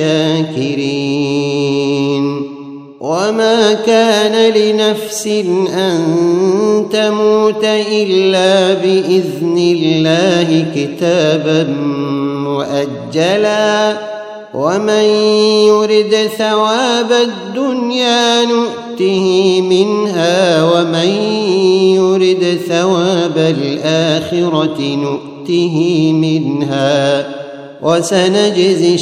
الشاكرين وما كان لنفس أن تموت إلا بإذن الله كتابا مؤجلا ومن يرد ثواب الدنيا نؤته منها ومن يرد ثواب الآخرة نؤته منها وسنجزي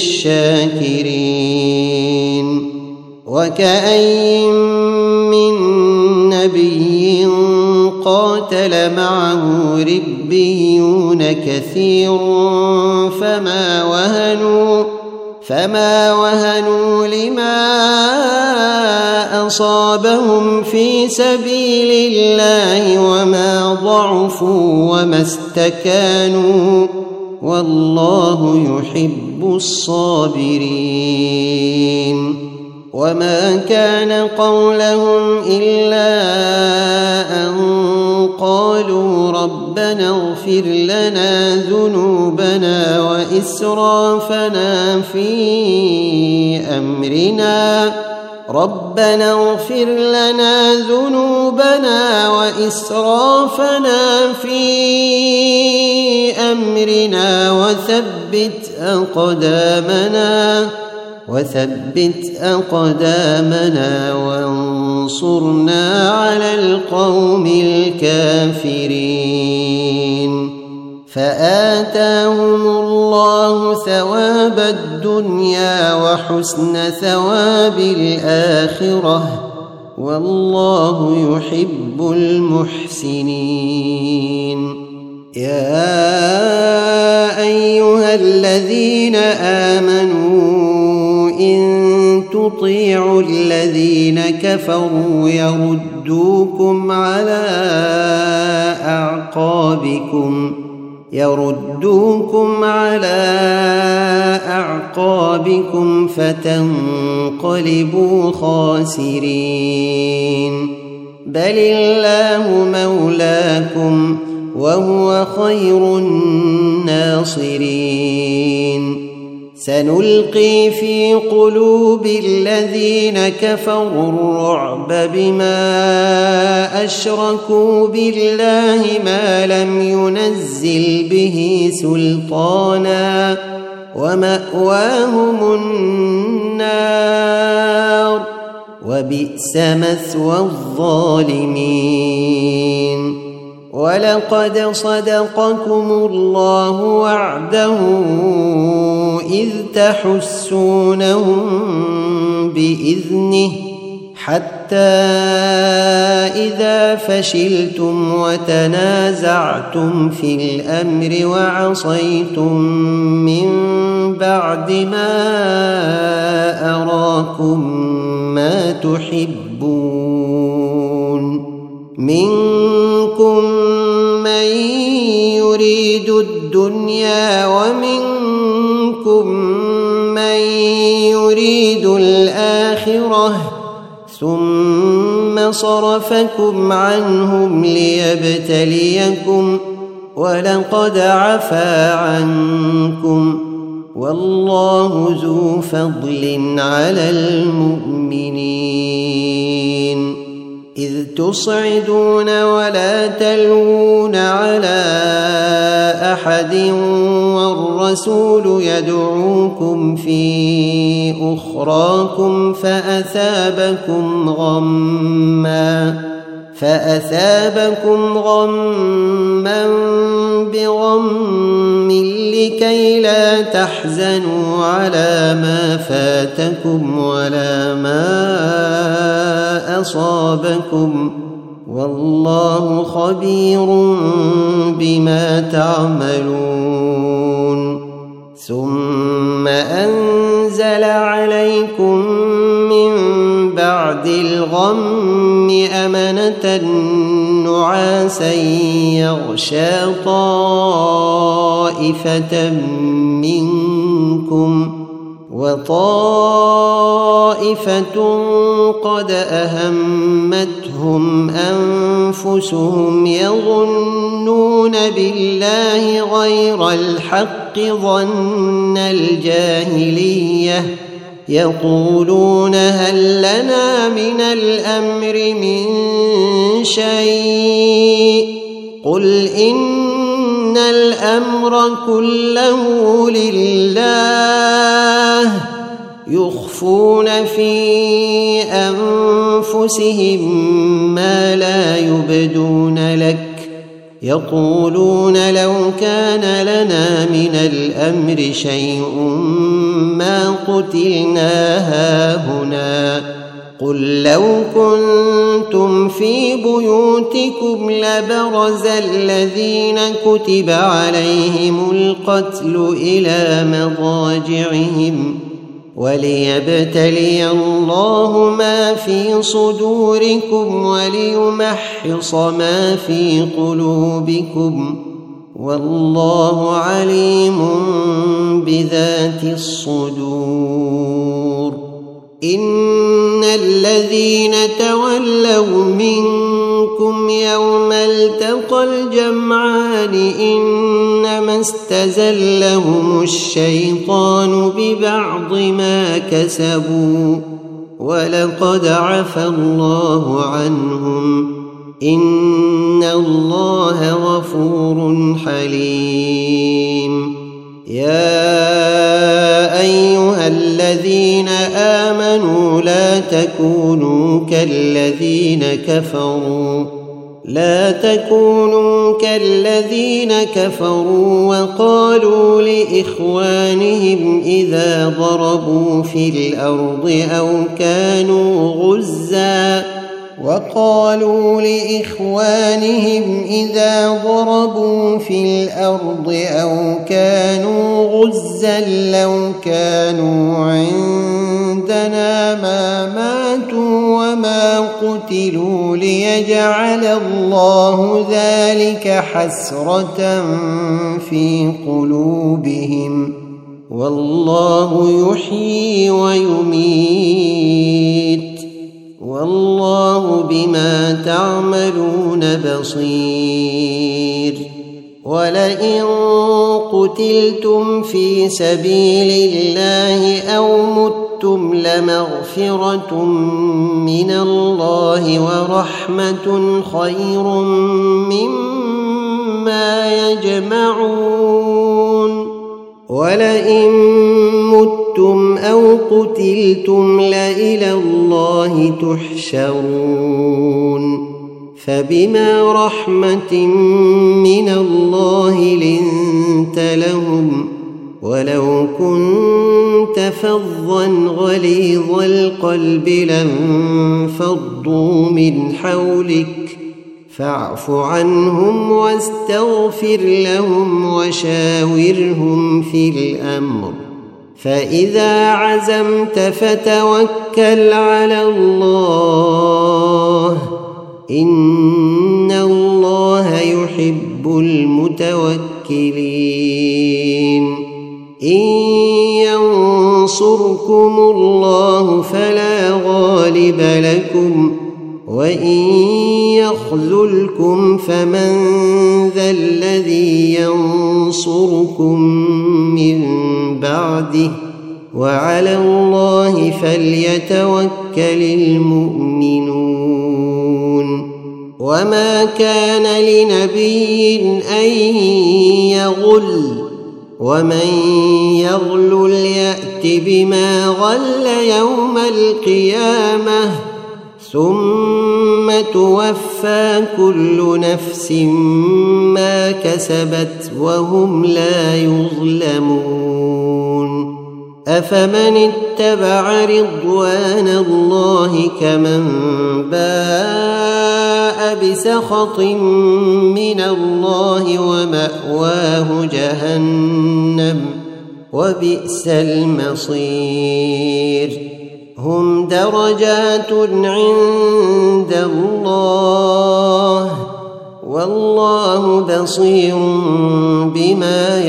الشاكرين وكأين من نبي قاتل معه ربيون كثير فما وهنوا فما وهنوا لما أصابهم في سبيل الله وما ضعفوا وما استكانوا والله يحب الصابرين. وما كان قولهم إلا أن قالوا ربنا اغفر لنا ذنوبنا وإسرافنا في أمرنا ربنا اغفر لنا ذنوبنا وإسرافنا في أمرنا وثبت أقدامنا وثبت أقدامنا وانصرنا على القوم الكافرين. فآتاهم الله ثواب الدنيا وحسن ثواب الآخرة والله يحب المحسنين. يا أيها الذين آمنوا إن تطيعوا الذين كفروا يردوكم على أعقابكم يردوكم على أعقابكم فتنقلبوا خاسرين. بل الله مولاكم وهو خير الناصرين. سنلقي في قلوب الذين كفروا الرعب بما أشركوا بالله ما لم ينزل به سلطانا ومأواهم النار وبئس مثوى الظالمين. ولقد صدقكم الله وعده إذ تحسونهم بإذنه حتى إذا فشلتم وتنازعتم في الأمر وعصيتم من بعد ما أراكم ما تحبون منكم من يريد الدنيا ومنكم من يريد الآخرة ثم صرفكم عنهم ليبتليكم ولقد عفا عنكم والله ذو فضل على المؤمنين. إذ تصعدون ولا تلوون على أحد والرسول يدعوكم في أخراكم فأثابكم غما فأثابكم غما بغم لكي لا تحزنوا على ما فاتكم ولا ما أصابكم والله خبير بما تعملون. ثم أنزل عليكم من بعد الغم أمنة نعاسا يغشى طائفة منكم وطائفة قد أهمتهم أنفسهم يظنون بالله غير الحق ظن الجاهلية يقولون هل لنا من الأمر من شيء قل إن الأمر كله لله يخفون في أنفسهم ما لا يبدون لك يقولون لو كان لنا من الأمر شيء ما قتلنا هاهنا قل لو كنتم في بيوتكم لبرز الذين كتب عليهم القتل إلى مضاجعهم وليبتلي الله ما في صدوركم وليمحص ما في قلوبكم والله عليم بذات الصدور. إن الذين تولوا منكم يوم التقى الجمعان إنما استزلهم الشيطان ببعض ما كسبوا ولقد عفى الله عنهم إن الله غفور حليم. يا أيها الذين آمنوا لا تكونوا كالذين كفروا لا تكونوا كالذين كفروا وقالوا لإخوانهم إذا ضربوا في الأرض أو كانوا غزاً وقالوا لإخوانهم إذا ضربوا في الأرض أو كانوا غزا لو كانوا عندنا ما ماتوا وما قتلوا ليجعل الله ذلك حسرة في قلوبهم والله يحيي ويميت والله بما تعملون بصير. ولئن قتلتم في سبيل الله أو متم لمغفرة من الله ورحمة خير مما يجمعون. ولئن متم أو قتلتم لإلى الله تحشرون. فبما رحمة من الله لنت لهم ولو كنت فظا غليظ القلب لانفضوا من حولك فاعف عنهم واستغفر لهم وشاورهم في الأمر فإذا عزمت فتوكل على الله إن الله يحب المتوكلين. إن ينصركم الله فلا غالب لكم وإن يخذلكم فمن ذا الذي ينصركم من بعده وعلى الله فليتوكل المؤمنون. وما كان لنبي أن يغل ومن يغل يأت بما غل يوم القيامة ثم توفى كل نفس ما كسبت وهم لا يظلمون. أفمن اتبع رضوان الله كمن باء بسخط من الله ومأواه جهنم وبئس المصير. هم درجات عند الله والله بصير بما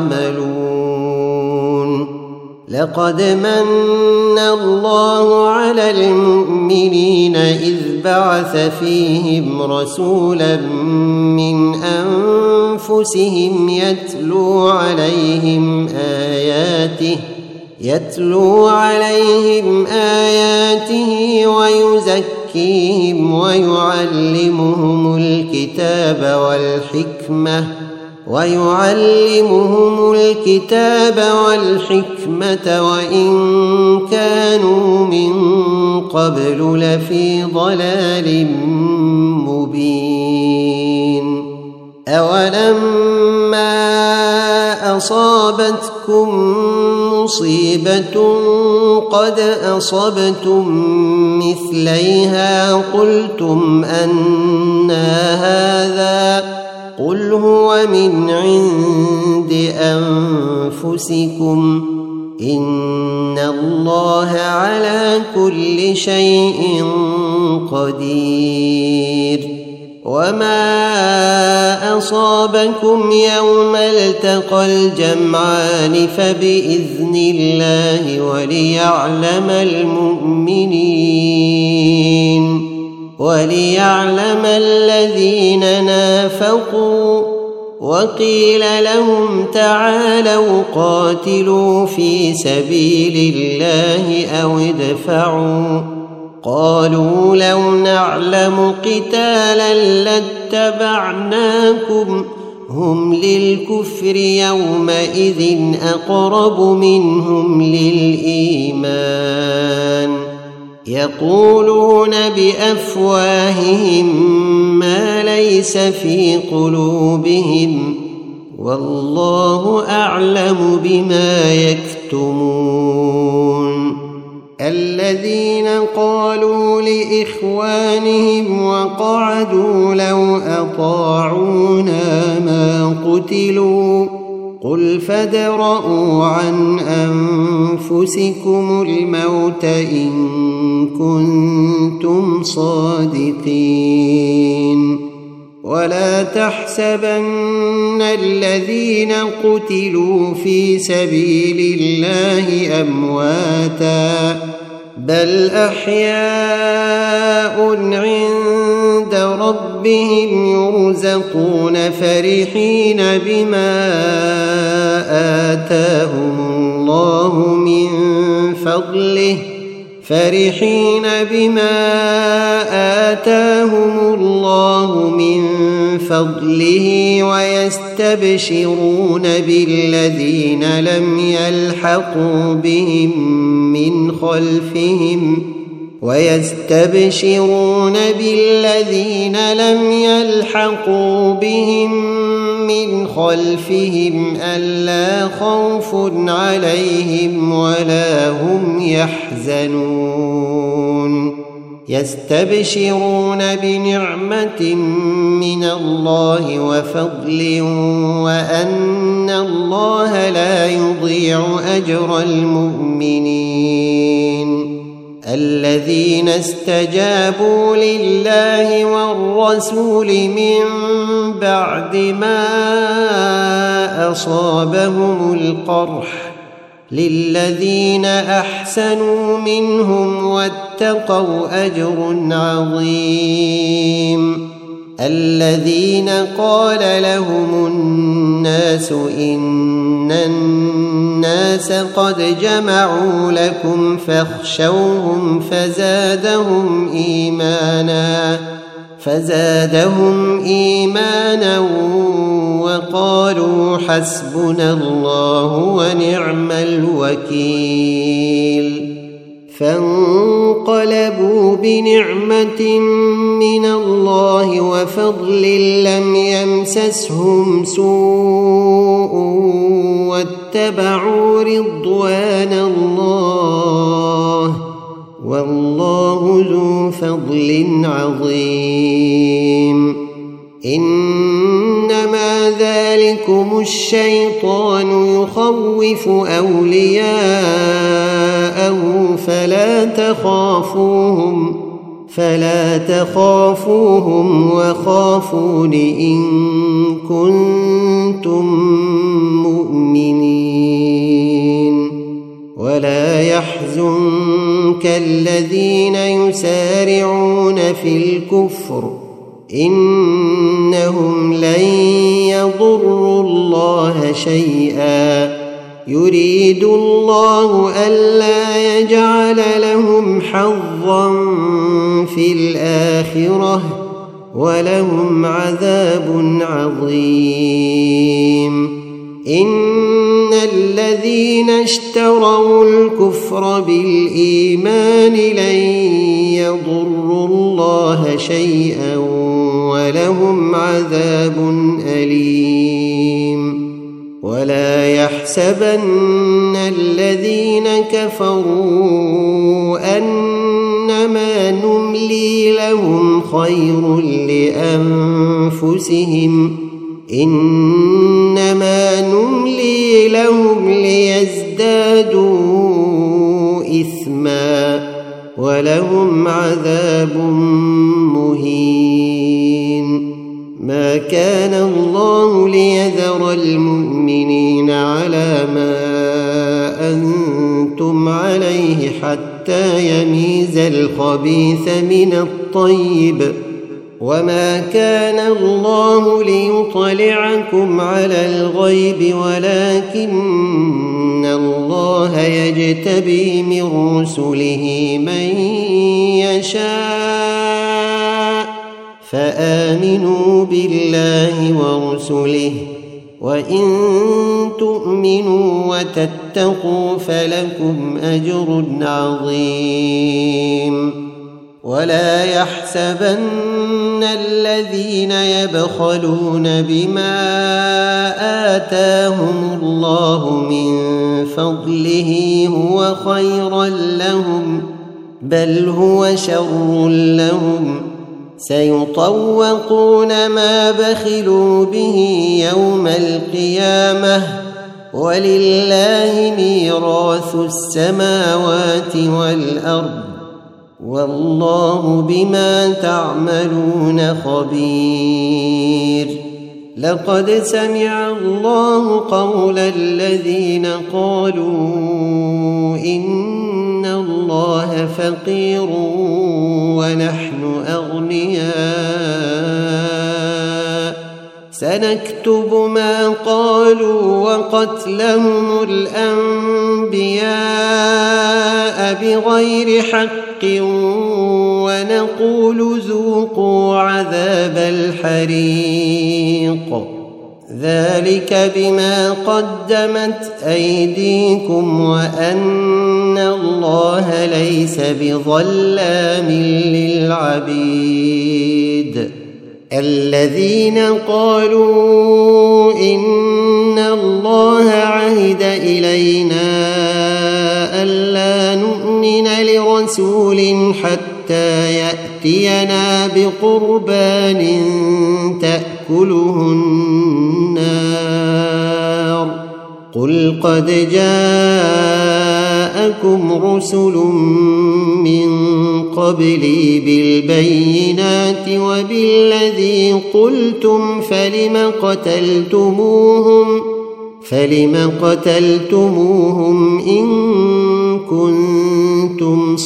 يعملون. لقد من الله على المؤمنين إذ بعث فيهم رسولا من أنفسهم يتلو عليهم آياته يتلو عليهم آياته ويزكيهم ويعلمهم الكتاب والحكمة ويعلمهم الكتاب والحكمة وإن كانوا من قبل لفي ضلال مبين. أولما أصابتكم مصيبة قد أصبتم مثليها قلتم أنى هذا قل هو من عند أنفسكم إن الله على كل شيء قدير. وما أصابكم يوم التقى الجمعان فبإذن الله وليعلم المؤمنين وليعلم الذين نافقوا. وقيل لهم تعالوا قاتلوا في سبيل الله أو ادفعوا قالوا لو نعلم قتالا لاتبعناكم هم للكفر يومئذ أقرب منهم للإيمان يقولون بأفواههم ما ليس في قلوبهم والله أعلم بما يكتمون. الذين قالوا لإخوانهم وقعدوا لو أطاعونا ما قتلوا قل فادرءوا عن أنفسكم الموت إن كنتم صادقين. ولا تحسبن الذين قتلوا في سبيل الله أمواتا بل أحياء عند ربهم يرزقون فرحين بما آتاهم الله من فضله فرحين بما آتاهم الله من فضله ويستبشرون بالذين لم يلحقوا بهم من خلفهم ويستبشرون بالذين لم يلحقوا بهم من خلفهم ألا خوف عليهم ولا هم يحزنون يستبشرون بنعمة من الله وفضل وأن الله لا يضيع أجر المؤمنين. الذين استجابوا لله والرسول من بعد ما أصابهم القرح للذين أحسنوا منهم واتقوا أجر عظيم. الذين قال لهم الناس إن الناس قد جمعوا لكم فاخشوهم فزادهم إيمانا فزادهم إيمانا وقالوا حسبنا الله ونعم الوكيل. فانقلبوا بنعمة من الله وفضل لم يمسسهم سوء واتبعوا رضوان الله والله ذو فضل عظيم. إنما ذلكم الشيطان يخوف أولياءه فلا تخافوهم فلا تخافوهم وخافون إن كنتم مؤمنين. ولا يحزنك الذين يسارعون في الكفر إنهم لن يضروا الله شيئا يريد الله ألا يجعل لهم حظا في الآخرة ولهم عذاب عظيم. إن الذين اشتروا الكفر بالإيمان لن يضروا الله شيئا ولهم عذاب أليم. ولا يحسبن الذين كفروا أنما نملي لهم خير لأنفسهم إنما نملي لهم ليزدادوا إثما ولهم عذاب مهين. ما كان الله ليذر المؤمنين على ما أنتم عليه حتى يميز الخبيث من الطيب، وما كان الله ليطلعكم على الغيب ولكن الله يجتبي من رسله من يشاء، فآمنوا بالله ورسله، وإن تؤمنوا وتتقوا فلكم أجر عظيم. ولا يحسبن الذين يبخلون بما آتاهم الله من فضله هو خيرا لهم، بل هو شر لهم، سيطوقون ما بخلوا به يوم القيامة، ولله ميراث السماوات والأرض، والله بما تعملون خبير. لقد سمع الله قول الذين قالوا إن الله فقير ونحن أغنياء، سنكتب ما قالوا وقتلهم الأنبياء بغير حق ونقول ذوقوا عذاب الحريق، ذلك بما قدمت أيديكم وأن الله ليس بظلام للعبيد. الذين قالوا إن الله عهد إلينا ألا نؤمن لرسول حتى يأتينا بقربان تأكله النار، قل قد جاءكم رسل من قبلي بالبينات وبالذي قلتم فلم قتلتموهم فلم قتلتموهم إن كنتم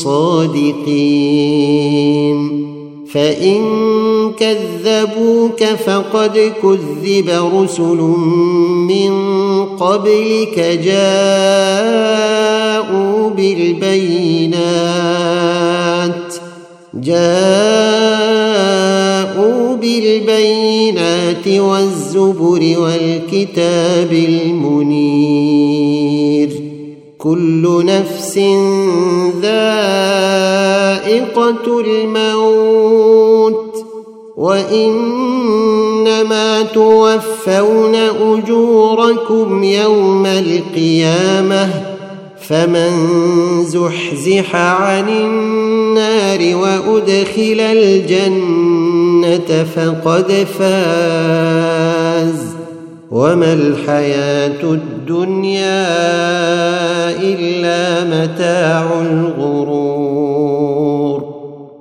صادقين. فإن كذبوك فقد كذب رسل من قبلك جاءوا بالبينات جاءوا بالبينات والزبر والكتاب المنير، كل نفس ذائقة الموت، وإنما توفون أجوركم يوم القيامة، فمن زحزح عن النار وأدخل الجنة فقد فاز، وما الحياة الدنيا إلا متاع الغرور.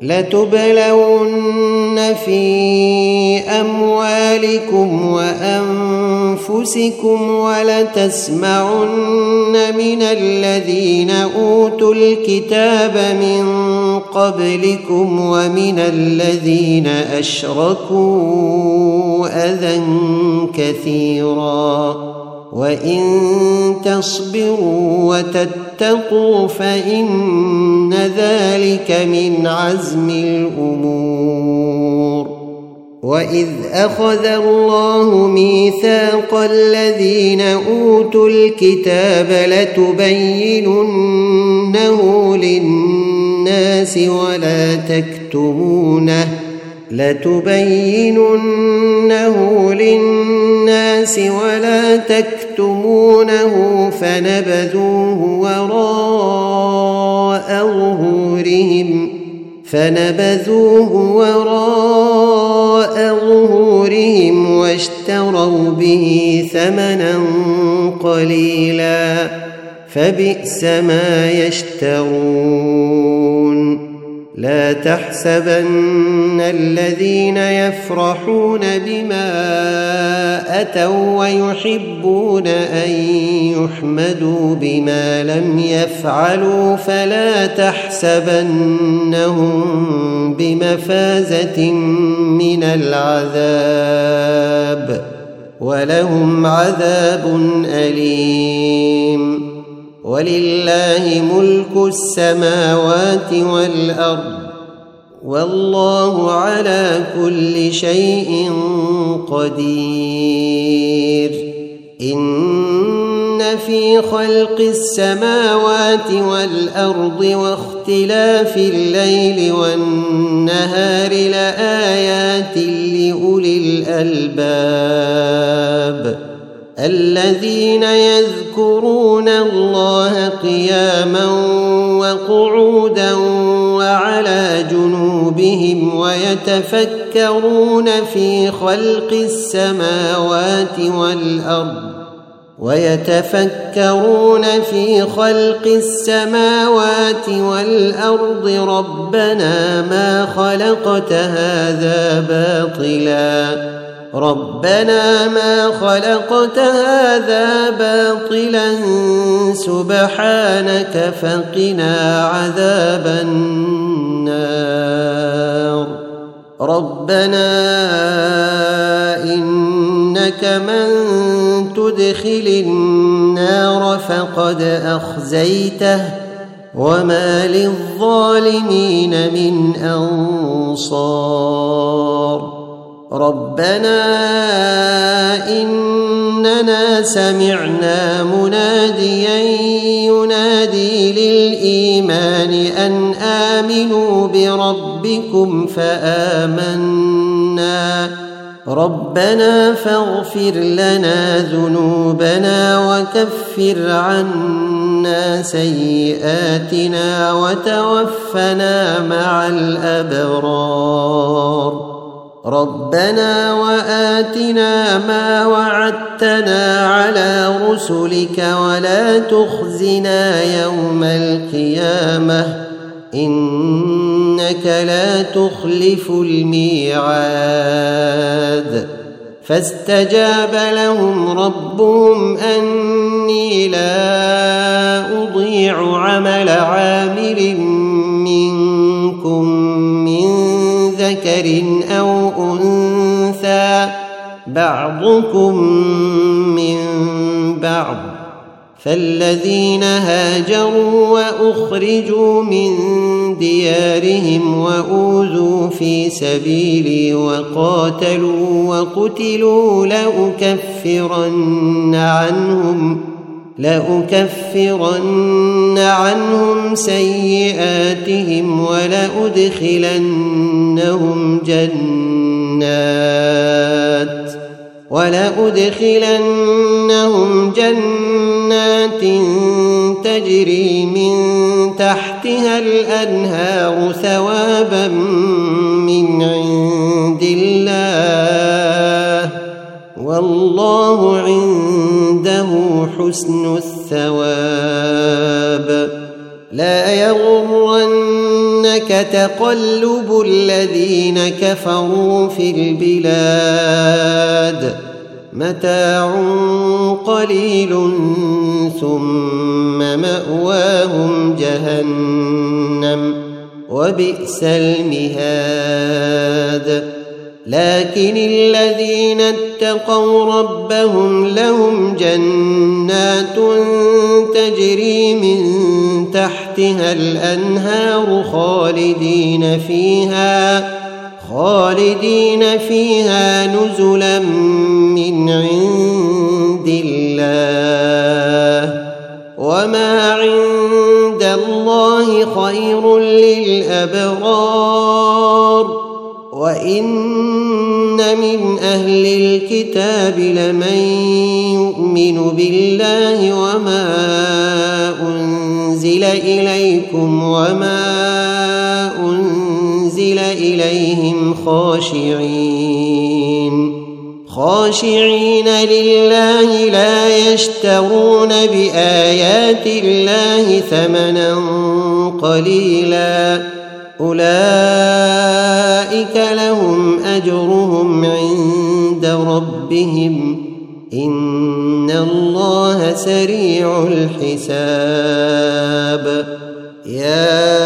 لتبلون في أموالكم وأنفسكم ولتسمعن من الذين أوتوا الكتاب من قبلكم ومن الذين أشركوا أذى كثيرا، وإن تصبروا وتتقوا فإن ذلك من عزم الأمور. وإذ أخذ الله ميثاق الذين أوتوا الكتاب لتبيننه للناس ولا تكتمونه لتبيننه للناس ولا تكتمونه فنبذوه وراء ظهورهم فنبذوه وراء ظهورهم واشتروا به ثمنا قليلا فبئس ما يشترون. لا تحسبن الذين يفرحون بما أتوا ويحبون أن يحمدوا بما لم يفعلوا فلا تحسبنهم بمفازة من العذاب ولهم عذاب أليم. ولله ملك السماوات والأرض والله على كل شيء قدير. إن في خلق السماوات والأرض واختلاف الليل والنهار لآيات لأولي الألباب الذين يذكرون الله قياما وقعودا وعلى جنوبهم ويتفكرون في خلق السماوات والأرض ويتفكرون في خلق السماوات والأرض ربنا ما خلقت هذا باطلا ربنا ما خلقت هذا باطلا سبحانك فقنا عذاب النار. ربنا إنك من تدخل النار فقد أخزيته وما للظالمين من أنصار. ربنا إننا سمعنا مناديا ينادي للإيمان أن آمنوا بربكم فآمنا ربنا فاغفر لنا ذنوبنا وكفر عنا سيئاتنا وتوفنا مع الأبرار. ربنا وآتنا ما وعدتنا على رسلك ولا تخزنا يوم القيامة إنك لا تخلف الميعاد. فاستجاب لهم ربهم أني لا أضيع عمل عامل منكم من ذكر أو أنثى بعضكم من بعض فالذين هاجروا وأخرجوا من ديارهم وأوذوا في سبيلي وقاتلوا وقتلوا لأكفرن عنهم لأكفرن عنهم سيئاتهم ولأدخلنهم جنات ولأدخلنهم جنات تجري من تحتها الأنهار ثوابا من عند الله والله عنده حسن الثواب. لا يغرنك تقلب الذين كفروا في البلاد متاع قليل ثم مأواهم جهنم وبئس المهاد. لكن الذين اتقوا ربهم لهم جنات تجري من تحتها الأنهار خالدين فيها خالدين فيها نزلا من عند الله وما عند الله خير للأبرار وإن من أهل الكتاب لمن يؤمن بالله وما أنزل إليكم وما أنزل إليهم خاشعين خاشعين لله لا يشترون بآيات الله ثمنا قليلا أولئك لهم أجرهم عند ربهم إن الله سريع الحساب يا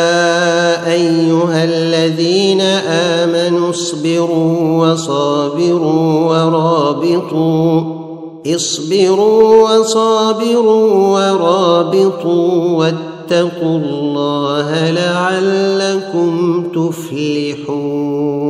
أيها الذين آمنوا اصبروا وصابروا ورابطوا اصبروا وصابروا ورابطوا واتقوا الله لعلكم تفلحون.